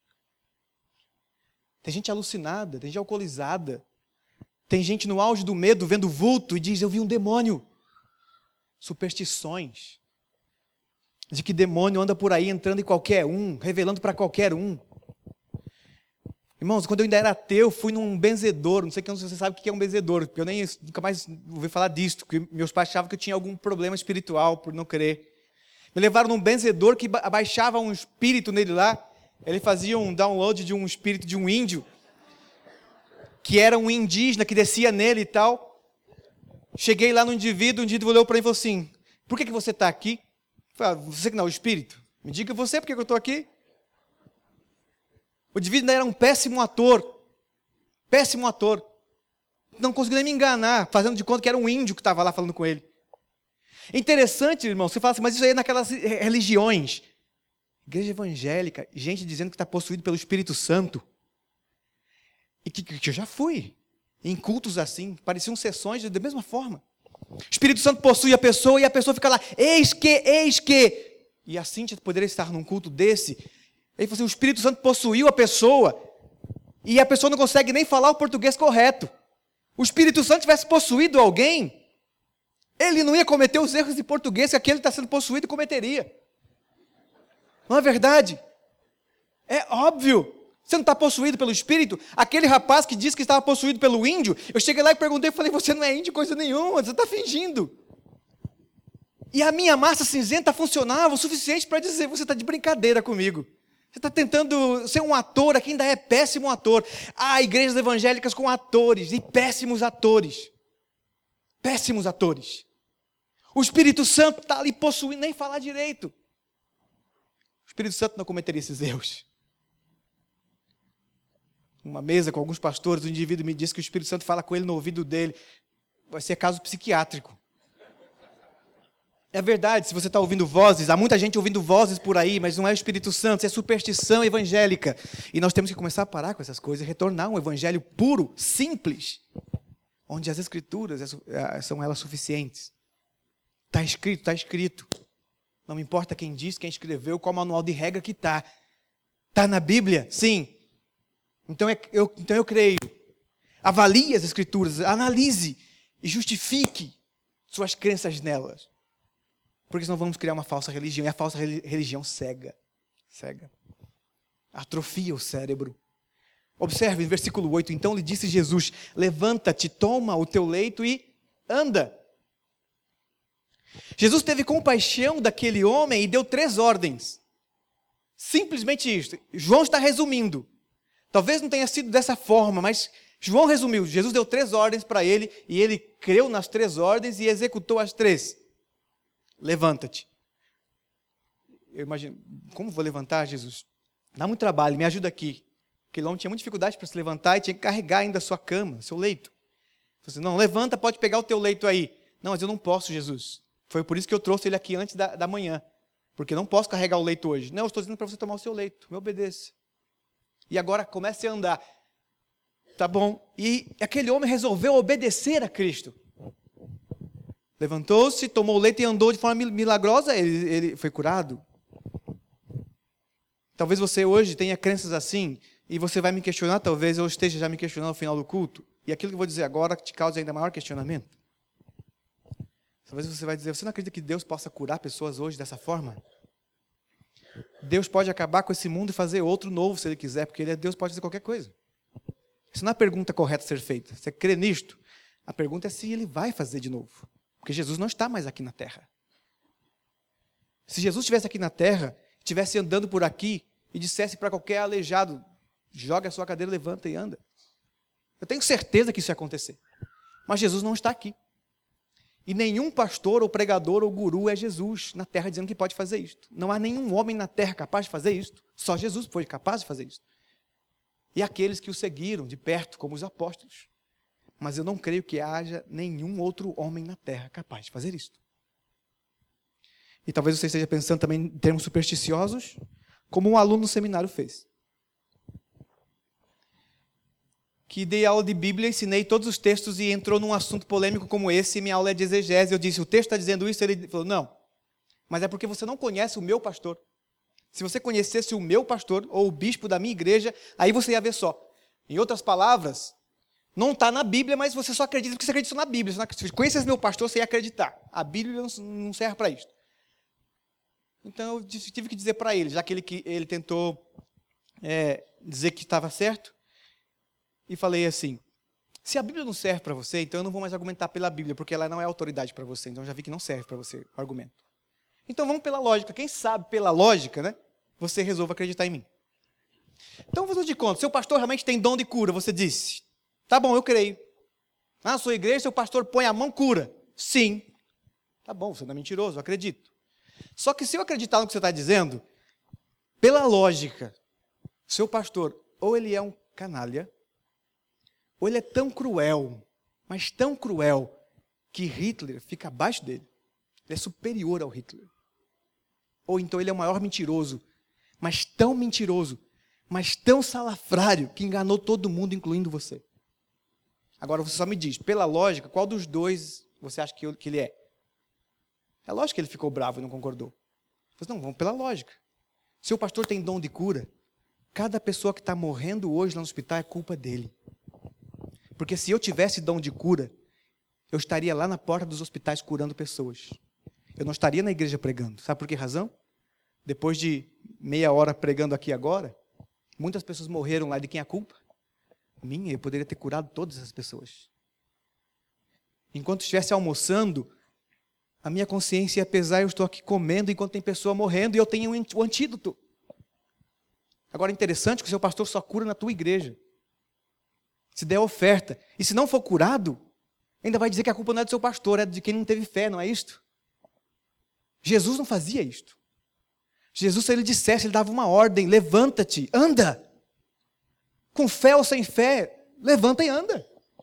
Tem gente alucinada, tem gente alcoolizada. Tem gente no auge do medo vendo vulto e diz: eu vi um demônio. Superstições. De que demônio anda por aí entrando em qualquer um, revelando para qualquer um. Irmãos, quando eu ainda era ateu, fui num benzedor. Não sei se você sabe o que é um benzedor, porque eu nunca mais ouvi falar disso, porque meus pais achavam que eu tinha algum problema espiritual por não crer. Me levaram num benzedor que abaixava um espírito nele lá. Ele fazia um download de um espírito de um índio, que era um indígena que descia nele e tal. Cheguei lá no indivíduo, o indivíduo olhou para mim e falou assim: por que você está aqui? Eu falei: você que não é o espírito? Me diga você por que eu estou aqui. O indivíduo era um péssimo ator. Péssimo ator. Não conseguiu nem me enganar, fazendo de conta que era um índio que estava lá falando com ele. Interessante, irmão, você fala assim, mas isso aí é naquelas religiões. Igreja evangélica, gente dizendo que está possuído pelo Espírito Santo. E que eu já fui em cultos assim, pareciam sessões da mesma forma. O Espírito Santo possui a pessoa e a pessoa fica lá, eis que. E a Cíntia poderia estar num culto desse. Ele falou assim, o Espírito Santo possuiu a pessoa e a pessoa não consegue nem falar o português correto. O Espírito Santo tivesse possuído alguém, ele não ia cometer os erros de português que aquele está sendo possuído cometeria. Não é verdade? É óbvio. Você não está possuído pelo Espírito? Aquele rapaz que disse que estava possuído pelo índio, eu cheguei lá e perguntei, falei, você não é índio coisa nenhuma, você está fingindo. E a minha massa cinzenta funcionava o suficiente para dizer, você está de brincadeira comigo. Você está tentando ser um ator, aqui ainda é péssimo ator. Há igrejas evangélicas com atores e péssimos atores. Péssimos atores. O Espírito Santo está ali possuindo, nem falar direito. O Espírito Santo não cometeria esses erros. Numa mesa com alguns pastores, o indivíduo me disse que o Espírito Santo fala com ele no ouvido dele. Vai ser caso psiquiátrico. É verdade, se você está ouvindo vozes, há muita gente ouvindo vozes por aí, mas não é o Espírito Santo, é superstição evangélica. E nós temos que começar a parar com essas coisas e retornar a um evangelho puro, simples, onde as Escrituras são elas suficientes. Está escrito, está escrito. Não me importa quem disse, quem escreveu, qual manual de regra que está. Está na Bíblia? Sim. Então eu creio. Avalie as Escrituras, analise e justifique suas crenças nelas. Porque senão vamos criar uma falsa religião. E a falsa religião cega. Cega. Atrofia o cérebro. Observe, no versículo 8. Então lhe disse Jesus, levanta-te, toma o teu leito e anda. Jesus teve compaixão daquele homem e deu 3 ordens. Simplesmente isto. João está resumindo. Talvez não tenha sido dessa forma, mas João resumiu. Jesus deu 3 ordens para ele e ele creu nas 3 ordens e executou as 3. Levanta-te. Eu imagino, como vou levantar, Jesus? Dá muito trabalho, me ajuda aqui. Porque ele tinha muita dificuldade para se levantar e tinha que carregar ainda a sua cama, seu leito. Ele falou assim, não, levanta, pode pegar o teu leito aí. Não, mas eu não posso, Jesus. Foi por isso que eu trouxe ele aqui antes da manhã. Porque eu não posso carregar o leito hoje. Não, eu estou dizendo para você tomar o seu leito. Me obedeça. E agora comece a andar. Tá bom. E aquele homem resolveu obedecer a Cristo. Levantou-se, tomou o leito e andou de forma milagrosa. Ele foi curado. Talvez você hoje tenha crenças assim. E você vai me questionar. Talvez eu esteja já me questionando no final do culto. E aquilo que eu vou dizer agora te causa ainda maior questionamento. Talvez você vai dizer, você não acredita que Deus possa curar pessoas hoje dessa forma? Deus pode acabar com esse mundo e fazer outro novo se Ele quiser, porque Ele é Deus, pode fazer qualquer coisa. Isso não é a pergunta correta a ser feita. Você crê nisto? A pergunta é se Ele vai fazer de novo. Porque Jesus não está mais aqui na terra. Se Jesus estivesse aqui na terra, estivesse andando por aqui e dissesse para qualquer aleijado, joga a sua cadeira, levanta e anda. Eu tenho certeza que isso ia acontecer. Mas Jesus não está aqui. E nenhum pastor, ou pregador, ou guru é Jesus na terra dizendo que pode fazer isto. Não há nenhum homem na terra capaz de fazer isto. Só Jesus foi capaz de fazer isto. E aqueles que o seguiram de perto, como os apóstolos. Mas eu não creio que haja nenhum outro homem na terra capaz de fazer isto. E talvez você esteja pensando também em termos supersticiosos, como um aluno no seminário fez. Que dei aula de Bíblia, ensinei todos os textos e entrou num assunto polêmico como esse, e minha aula é de exegese. Eu disse, o texto está dizendo isso? Ele falou, não. Mas é porque você não conhece o meu pastor. Se você conhecesse o meu pastor, ou o bispo da minha igreja, aí você ia ver só. Em outras palavras, não está na Bíblia, mas você só acredita porque você acredita na Bíblia. Se você conhecesse meu pastor, você ia acreditar. A Bíblia não serve para isso. Então eu tive que dizer para ele, já que ele tentou dizer que estava certo, e falei assim, se a Bíblia não serve para você, então eu não vou mais argumentar pela Bíblia, porque ela não é autoridade para você. Então eu já vi que não serve para você o argumento. Então vamos pela lógica. Quem sabe pela lógica, né? Você resolve acreditar em mim. Então você te conta, seu pastor realmente tem dom de cura, você disse. Tá bom, eu creio. Na sua igreja, seu pastor põe a mão, cura. Sim. Tá bom, você não é mentiroso, eu acredito. Só que se eu acreditar no que você está dizendo, pela lógica, seu pastor, ou ele é um canalha, ou ele é tão cruel, mas tão cruel, que Hitler fica abaixo dele. Ele é superior ao Hitler. Ou então ele é o maior mentiroso, mas tão salafrário, que enganou todo mundo, incluindo você. Agora você só me diz, pela lógica, qual dos dois você acha que ele é? É lógico que ele ficou bravo e não concordou. Mas não, vamos pela lógica. Se o pastor tem dom de cura, cada pessoa que está morrendo hoje lá no hospital é culpa dele. Porque se eu tivesse dom de cura, eu estaria lá na porta dos hospitais curando pessoas. Eu não estaria na igreja pregando. Sabe por que razão? Depois de meia hora pregando aqui agora, muitas pessoas morreram lá. De quem é a culpa? Minha. Eu poderia ter curado todas essas pessoas. Enquanto estivesse almoçando, a minha consciência ia pesar, eu estou aqui comendo enquanto tem pessoa morrendo e eu tenho o antídoto. Agora é interessante que o seu pastor só cura na tua igreja. Se der oferta. E se não for curado, ainda vai dizer que a culpa não é do seu pastor, é de quem não teve fé, não é isto? Jesus não fazia isto. Jesus, se ele dissesse, ele dava uma ordem, levanta-te, anda. Com fé ou sem fé, levanta e anda.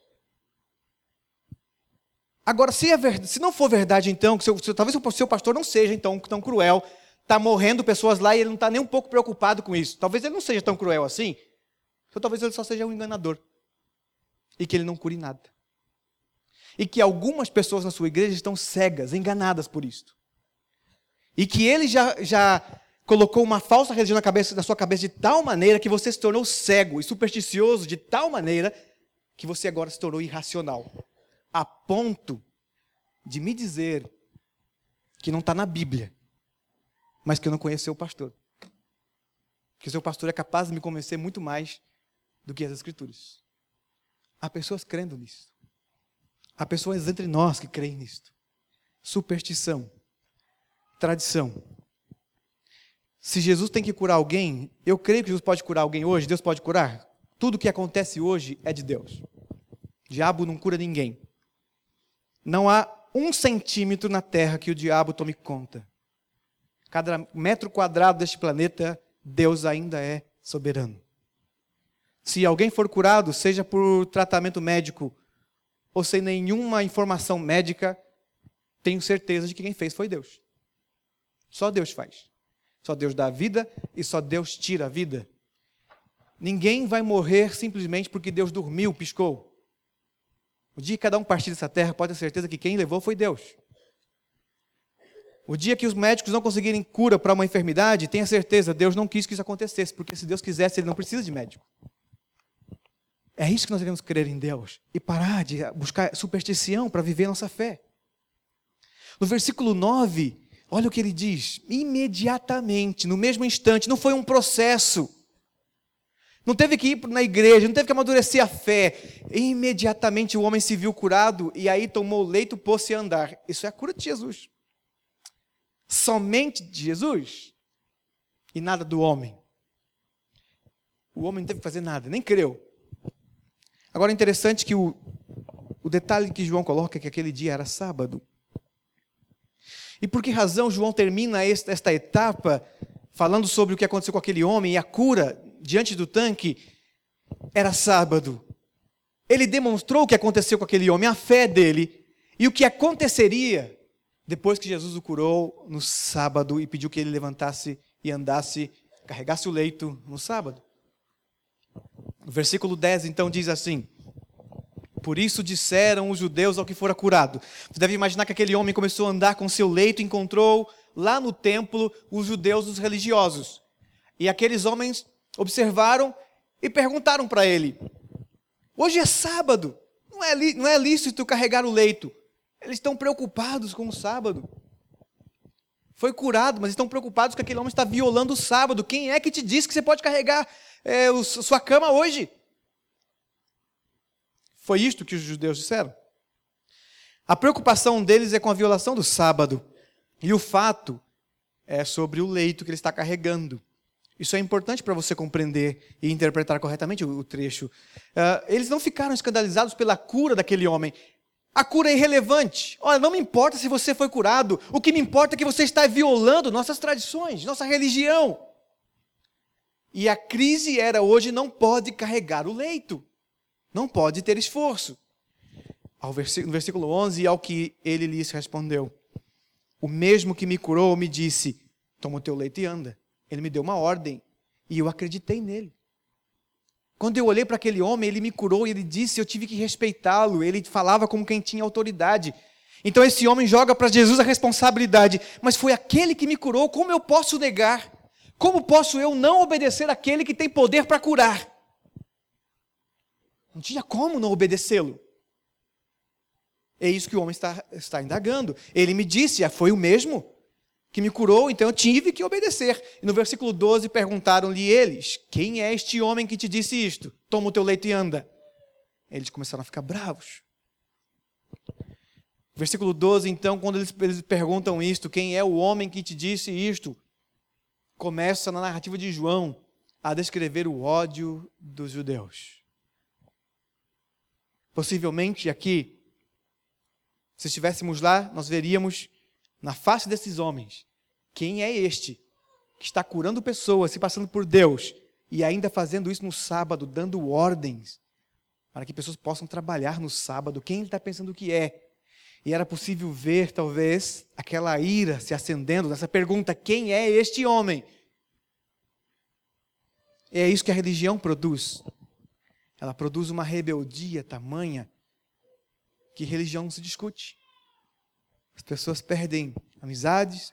Agora, se não for verdade, então, talvez o seu pastor não seja então tão cruel, está morrendo pessoas lá e ele não está nem um pouco preocupado com isso. Talvez ele não seja tão cruel assim, ou talvez ele só seja um enganador. E que ele não cure nada. E que algumas pessoas na sua igreja estão cegas, enganadas por isto. E que ele já colocou uma falsa religião na sua cabeça de tal maneira que você se tornou cego e supersticioso de tal maneira que você agora se tornou irracional. A ponto de me dizer que não está na Bíblia, mas que eu não conheço seu pastor. Que o seu pastor é capaz de me convencer muito mais do que as Escrituras. Há pessoas crendo nisso. Há pessoas entre nós que creem nisto. Superstição. Tradição. Se Jesus tem que curar alguém, eu creio que Jesus pode curar alguém hoje, Deus pode curar. Tudo que acontece hoje é de Deus. O diabo não cura ninguém. Não há 1 centímetro na terra que o diabo tome conta. Cada metro quadrado deste planeta, Deus ainda é soberano. Se alguém for curado, seja por tratamento médico ou sem nenhuma informação médica, tenho certeza de que quem fez foi Deus. Só Deus faz. Só Deus dá a vida e só Deus tira a vida. Ninguém vai morrer simplesmente porque Deus dormiu, piscou. O dia que cada um partir dessa terra, pode ter certeza que quem levou foi Deus. O dia que os médicos não conseguirem cura para uma enfermidade, tenha certeza, Deus não quis que isso acontecesse, porque se Deus quisesse, Ele não precisa de médico. É isso que nós devemos crer em Deus e parar de buscar superstição para viver a nossa fé. No versículo 9, olha o que ele diz. Imediatamente, no mesmo instante, não foi um processo. Não teve que ir na igreja, não teve que amadurecer a fé. Imediatamente o homem se viu curado e aí tomou o leito, pôs-se a andar. Isso é a cura de Jesus. Somente de Jesus e nada do homem. O homem não teve que fazer nada, nem creu. Agora é interessante que o detalhe que João coloca é que aquele dia era sábado. E por que razão João termina esta etapa falando sobre o que aconteceu com aquele homem e a cura diante do tanque? Era sábado. Ele demonstrou o que aconteceu com aquele homem, a fé dele, e o que aconteceria depois que Jesus o curou no sábado e pediu que ele levantasse e andasse, carregasse o leito no sábado. O versículo 10 então diz assim: por isso disseram os judeus ao que fora curado. Você deve imaginar que aquele homem começou a andar com seu leito e encontrou lá no templo os judeus, os religiosos. E aqueles homens observaram e perguntaram para ele: hoje é sábado, não é lícito carregar o leito. Eles estão preocupados com o sábado. Foi curado, mas estão preocupados que aquele homem está violando o sábado. Quem é que te disse que você pode carregar sua cama hoje? Foi isto que os judeus disseram. A preocupação deles é com a violação do sábado. E o fato é sobre o leito que ele está carregando. Isso é importante para você compreender e interpretar corretamente o trecho. Eles não ficaram escandalizados pela cura daquele homem. A cura é irrelevante. Olha, não me importa se você foi curado. O que me importa é que você está violando nossas tradições, nossa religião. E a crise era hoje, não pode carregar o leito. Não pode ter esforço. No versículo 11, ao que ele lhes respondeu: o mesmo que me curou me disse, toma o teu leito e anda. Ele me deu uma ordem e eu acreditei nele. Quando eu olhei para aquele homem, ele me curou e ele disse, eu tive que respeitá-lo. Ele falava como quem tinha autoridade. Então esse homem joga para Jesus a responsabilidade. Mas foi aquele que me curou, como eu posso negar? Como posso eu não obedecer àquele que tem poder para curar? Não tinha como não obedecê-lo. É isso que o homem está indagando. Ele me disse, foi o mesmo que me curou, então eu tive que obedecer. E no versículo 12 perguntaram-lhe eles, quem é este homem que te disse isto? Toma o teu leito e anda. Eles começaram a ficar bravos. Versículo 12, então, quando eles perguntam isto, quem é o homem que te disse isto? Começa na narrativa de João a descrever o ódio dos judeus. Possivelmente aqui, se estivéssemos lá, nós veríamos na face desses homens, quem é este que está curando pessoas, se passando por Deus e ainda fazendo isso no sábado, dando ordens para que pessoas possam trabalhar no sábado? Quem ele está pensando que é? E era possível ver, talvez, aquela ira se acendendo nessa pergunta, quem é este homem? É isso que a religião produz. Ela produz uma rebeldia tamanha que religião não se discute. As pessoas perdem amizades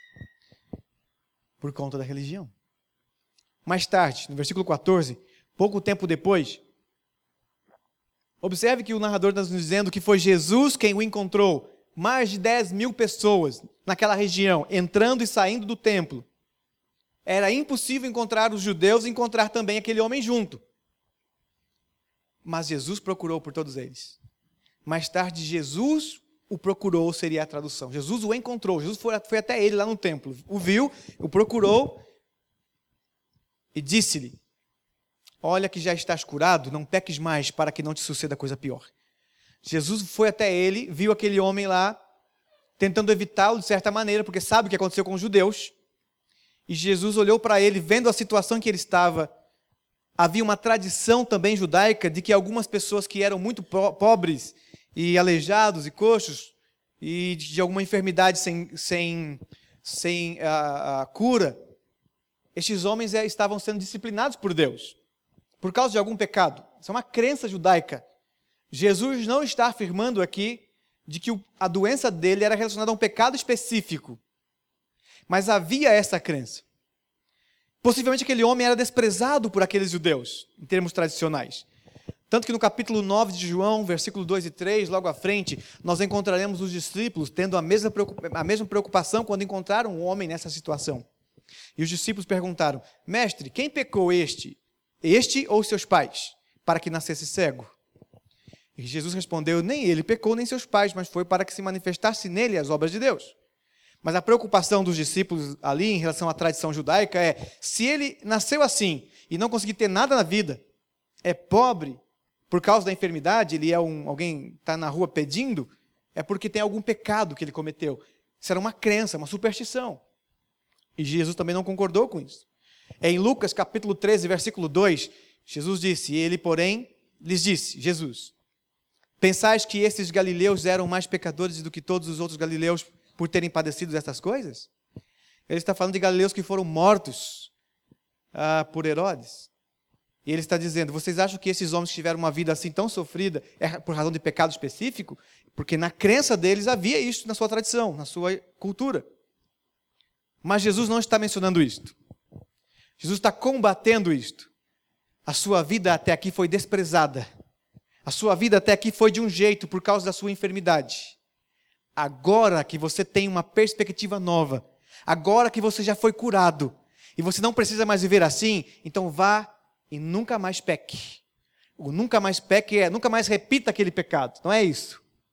por conta da religião. Mais tarde, no versículo 14, pouco tempo depois, observe que o narrador está nos dizendo que foi Jesus quem o encontrou. Mais de 10.000 pessoas naquela região, entrando e saindo do templo. Era impossível encontrar os judeus e encontrar também aquele homem junto. Mas Jesus procurou por todos eles. Mais tarde, Jesus o procurou, seria a tradução. Jesus o encontrou, Jesus foi até ele lá no templo. O viu, o procurou e disse-lhe, olha que já estás curado, não peques mais para que não te suceda coisa pior. Jesus foi até ele, viu aquele homem lá, tentando evitá-lo de certa maneira, porque sabe o que aconteceu com os judeus. E Jesus olhou para ele, vendo a situação que ele estava. Havia uma tradição também judaica de que algumas pessoas que eram muito pobres e aleijados e coxos e de alguma enfermidade sem cura, estes homens estavam sendo disciplinados por Deus por causa de algum pecado. Isso é uma crença judaica. Jesus não está afirmando aqui de que a doença dele era relacionada a um pecado específico, mas havia essa crença. Possivelmente aquele homem era desprezado por aqueles judeus, em termos tradicionais. Tanto que no capítulo 9 de João, versículo 2 e 3, logo à frente, nós encontraremos os discípulos tendo a mesma preocupação quando encontraram um homem nessa situação. E os discípulos perguntaram, mestre, quem pecou este ou seus pais, para que nascesse cego? E Jesus respondeu, nem ele pecou, nem seus pais, mas foi para que se manifestasse nele as obras de Deus. Mas a preocupação dos discípulos ali em relação à tradição judaica é, se ele nasceu assim e não conseguiu ter nada na vida, é pobre, por causa da enfermidade, ele é alguém que está na rua pedindo, é porque tem algum pecado que ele cometeu. Isso era uma crença, uma superstição. E Jesus também não concordou com isso. Em Lucas capítulo 13, versículo 2, Jesus disse, ele, porém, lhes disse, Jesus, pensais que esses galileus eram mais pecadores do que todos os outros galileus por terem padecido dessas coisas? Ele está falando de galileus que foram mortos por Herodes. E ele está dizendo, vocês acham que esses homens que tiveram uma vida assim tão sofrida é por razão de pecado específico? Porque na crença deles havia isso na sua tradição, na sua cultura. Mas Jesus não está mencionando isto. Jesus está combatendo isto. A sua vida até aqui foi desprezada. A sua vida até aqui foi de um jeito por causa da sua enfermidade. Agora que você tem uma perspectiva nova, agora que você já foi curado, e você não precisa mais viver assim, então vá e nunca mais peque. O nunca mais peque nunca mais repita aquele pecado. Não é isso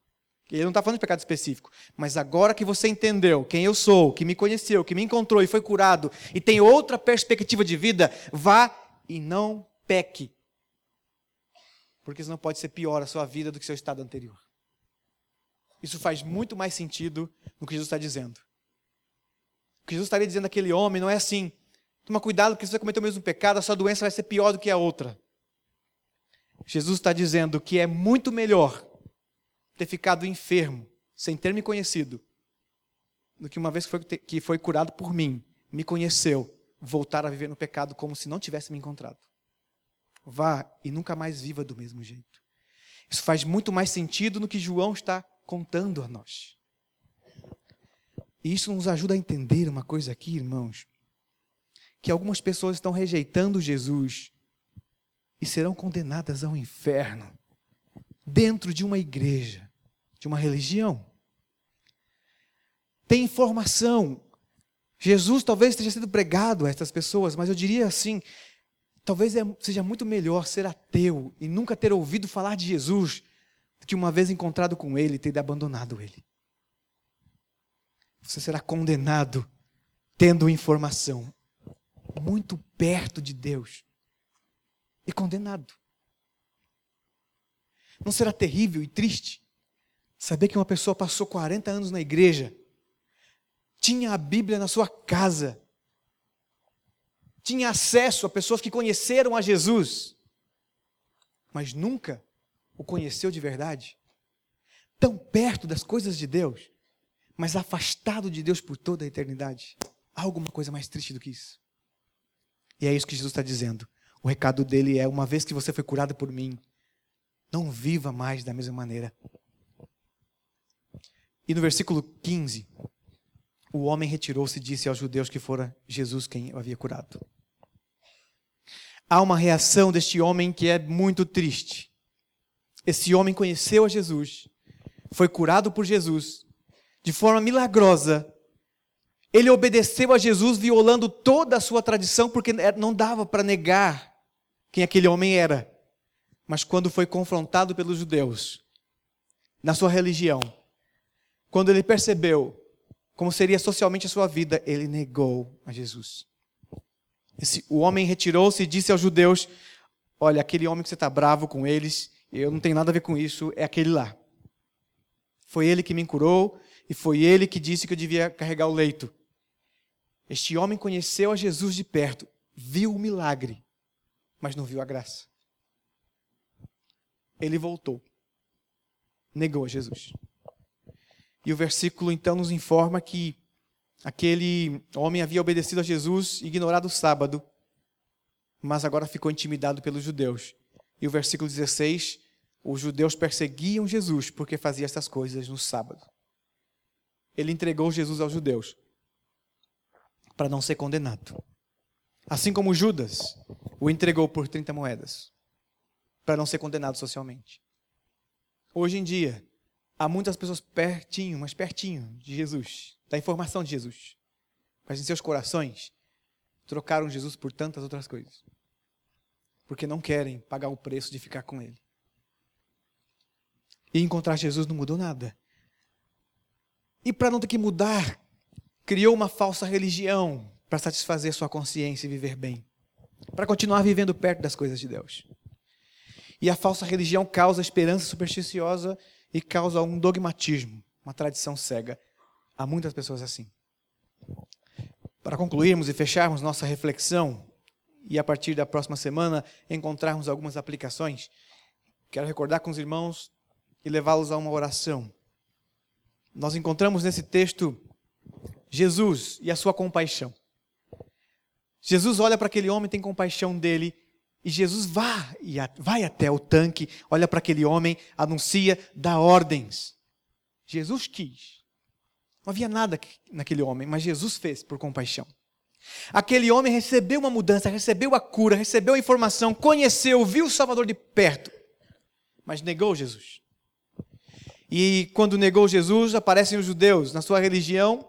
Ele não está falando de pecado específico. Mas agora que você entendeu quem eu sou, que me conheceu, que me encontrou e foi curado, e tem outra perspectiva de vida, vá e não peque. Porque senão pode ser pior a sua vida do que seu estado anterior. Isso faz muito mais sentido no que Jesus está dizendo. O que Jesus estaria dizendo àquele homem não é assim: toma cuidado porque se você cometer o mesmo pecado, a sua doença vai ser pior do que a outra. Jesus está dizendo que é muito melhor ter ficado enfermo, sem ter me conhecido, do que uma vez que foi curado por mim, me conheceu, voltar a viver no pecado como se não tivesse me encontrado. Vá e nunca mais viva do mesmo jeito. Isso faz muito mais sentido no que João está contando a nós. E isso nos ajuda a entender uma coisa aqui, irmãos, que algumas pessoas estão rejeitando Jesus e serão condenadas ao inferno dentro de uma igreja, de uma religião. Tem informação. Jesus talvez esteja sendo pregado a essas pessoas, mas eu diria assim, talvez seja muito melhor ser ateu e nunca ter ouvido falar de Jesus do que uma vez encontrado com Ele ter abandonado Ele. Você será condenado tendo informação muito perto de Deus e condenado. Não será terrível e triste saber que uma pessoa passou 40 anos na igreja, tinha a Bíblia na sua casa, tinha acesso a pessoas que conheceram a Jesus, mas nunca o conheceu de verdade? Tão perto das coisas de Deus, mas afastado de Deus por toda a eternidade. Há alguma coisa mais triste do que isso? E é isso que Jesus está dizendo. O recado dele é: uma vez que você foi curado por mim, não viva mais da mesma maneira. E no versículo 15, o homem retirou-se e disse aos judeus que fora Jesus quem o havia curado. Há uma reação deste homem que é muito triste. Esse homem conheceu a Jesus, foi curado por Jesus, de forma milagrosa. Ele obedeceu a Jesus violando toda a sua tradição, porque não dava para negar quem aquele homem era. Mas quando foi confrontado pelos judeus, na sua religião, quando ele percebeu como seria socialmente a sua vida, ele negou a Jesus. O homem retirou-se e disse aos judeus: olha, aquele homem que você está bravo com eles, eu não tenho nada a ver com isso, é aquele lá. Foi ele que me curou e foi ele que disse que eu devia carregar o leito. Este homem conheceu a Jesus de perto, viu o milagre, mas não viu a graça. Ele voltou, negou a Jesus. E o versículo então nos informa que aquele homem havia obedecido a Jesus, ignorado o sábado, mas agora ficou intimidado pelos judeus. E o versículo 16, os judeus perseguiam Jesus porque fazia essas coisas no sábado. Ele entregou Jesus aos judeus para não ser condenado. Assim como Judas o entregou por 30 moedas para não ser condenado socialmente. Hoje em dia, há muitas pessoas pertinho de Jesus, da informação de Jesus. Mas em seus corações, trocaram Jesus por tantas outras coisas. Porque não querem pagar o preço de ficar com Ele. E encontrar Jesus não mudou nada. E para não ter que mudar, criou uma falsa religião para satisfazer sua consciência e viver bem. Para continuar vivendo perto das coisas de Deus. E a falsa religião causa esperança supersticiosa e causa um dogmatismo, uma tradição cega. Há muitas pessoas assim. Para concluirmos e fecharmos nossa reflexão, e a partir da próxima semana encontrarmos algumas aplicações, quero recordar com os irmãos e levá-los a uma oração. Nós encontramos nesse texto Jesus e a sua compaixão. Jesus olha para aquele homem, tem compaixão dele, e Jesus vai até o tanque, olha para aquele homem, anuncia, dá ordens. Jesus quis. Não havia nada naquele homem, mas Jesus fez por compaixão. Aquele homem recebeu uma mudança, recebeu a cura, recebeu a informação, conheceu, viu o Salvador de perto, mas negou Jesus. E quando negou Jesus, aparecem os judeus na sua religião,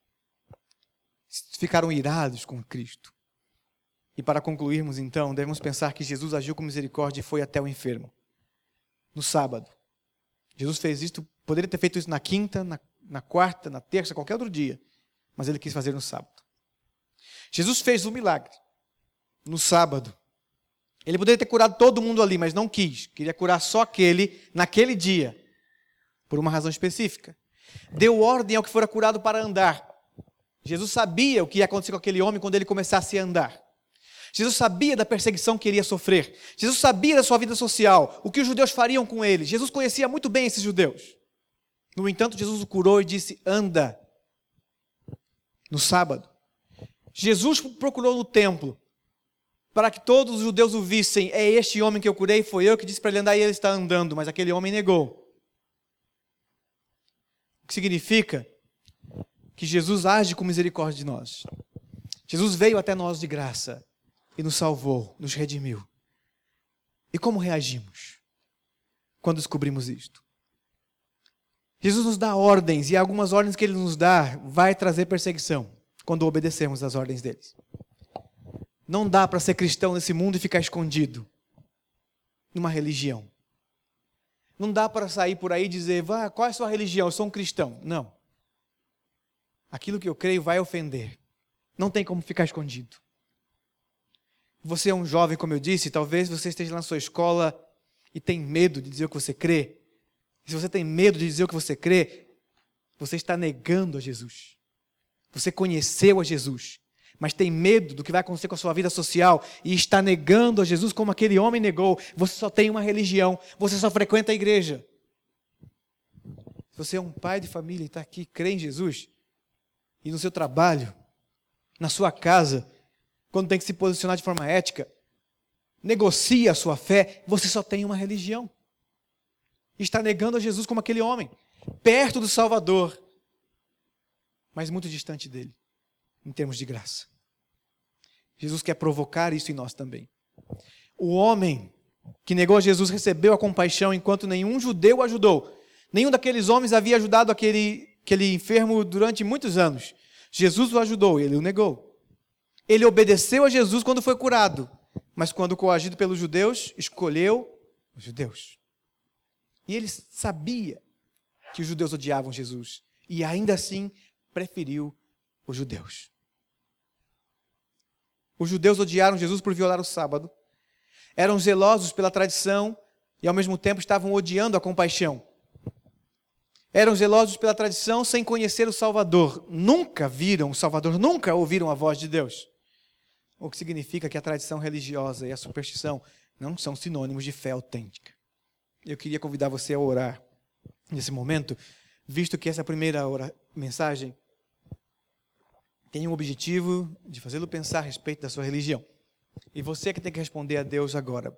ficaram irados com Cristo. E para concluirmos então, devemos pensar que Jesus agiu com misericórdia e foi até o enfermo, no sábado. Jesus fez isto Poderia ter feito isso na quinta, na quarta, na terça, qualquer outro dia. Mas ele quis fazer no sábado. Jesus fez um milagre no sábado. Ele poderia ter curado todo mundo ali, mas não quis. Queria curar só aquele, naquele dia. Por uma razão específica. Deu ordem ao que fora curado para andar. Jesus sabia o que ia acontecer com aquele homem quando ele começasse a andar. Jesus sabia da perseguição que iria sofrer. Jesus sabia da sua vida social, o que os judeus fariam com ele. Jesus conhecia muito bem esses judeus. No entanto, Jesus o curou e disse, anda. No sábado. Jesus procurou no templo, para que todos os judeus o vissem. É este homem que eu curei, foi eu que disse para ele andar e ele está andando. Mas aquele homem negou. O que significa que Jesus age com misericórdia de nós. Jesus veio até nós de graça e nos salvou, nos redimiu. E como reagimos quando descobrimos isto? Jesus nos dá ordens, e algumas ordens que ele nos dá vai trazer perseguição quando obedecermos às ordens deles. Não dá para ser cristão nesse mundo e ficar escondido numa religião. Não dá para sair por aí e dizer, qual é a sua religião? Eu sou um cristão. Não. Aquilo que eu creio vai ofender. Não tem como ficar escondido. Você é um jovem, como eu disse, talvez você esteja na sua escola e tem medo de dizer o que você crê. Se você tem medo de dizer o que você crê, você está negando a Jesus. Você conheceu a Jesus, mas tem medo do que vai acontecer com a sua vida social e está negando a Jesus como aquele homem negou. Você só tem uma religião, você só frequenta a igreja. Se você é um pai de família e está aqui, crê em Jesus, e no seu trabalho, na sua casa, quando tem que se posicionar de forma ética, negocia a sua fé, você só tem uma religião. Está negando a Jesus como aquele homem, perto do Salvador, mas muito distante dele, em termos de graça. Jesus quer provocar isso em nós também. O homem que negou a Jesus recebeu a compaixão enquanto nenhum judeu o ajudou. Nenhum daqueles homens havia ajudado aquele enfermo durante muitos anos. Jesus o ajudou, ele o negou. Ele obedeceu a Jesus quando foi curado, mas quando coagido pelos judeus, escolheu os judeus. E ele sabia que os judeus odiavam Jesus, e ainda assim preferiu os judeus. Os judeus odiaram Jesus por violar o sábado, eram zelosos pela tradição e ao mesmo tempo estavam odiando a compaixão. Eram zelosos pela tradição sem conhecer o Salvador. Nunca viram o Salvador, nunca ouviram a voz de Deus. O que significa que a tradição religiosa e a superstição não são sinônimos de fé autêntica. Eu queria convidar você a orar nesse momento, visto que essa primeira mensagem tem o objetivo de fazê-lo pensar a respeito da sua religião. E você que tem que responder a Deus agora.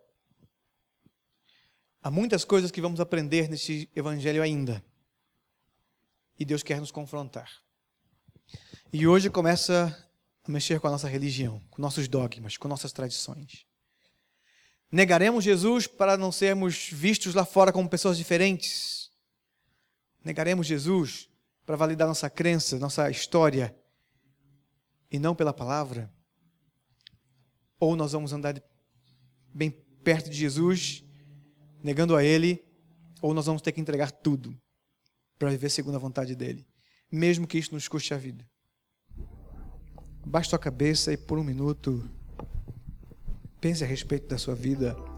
Há muitas coisas que vamos aprender neste evangelho ainda. E Deus quer nos confrontar. E hoje começa a mexer com a nossa religião, com nossos dogmas, com nossas tradições. Negaremos Jesus para não sermos vistos lá fora como pessoas diferentes? Negaremos Jesus para validar nossa crença, nossa história, e não pela palavra? Ou nós vamos andar bem perto de Jesus, negando a Ele, ou nós vamos ter que entregar tudo para viver segundo a vontade dEle, mesmo que isso nos custe a vida. Baixe sua cabeça e por um minuto pense a respeito da sua vida.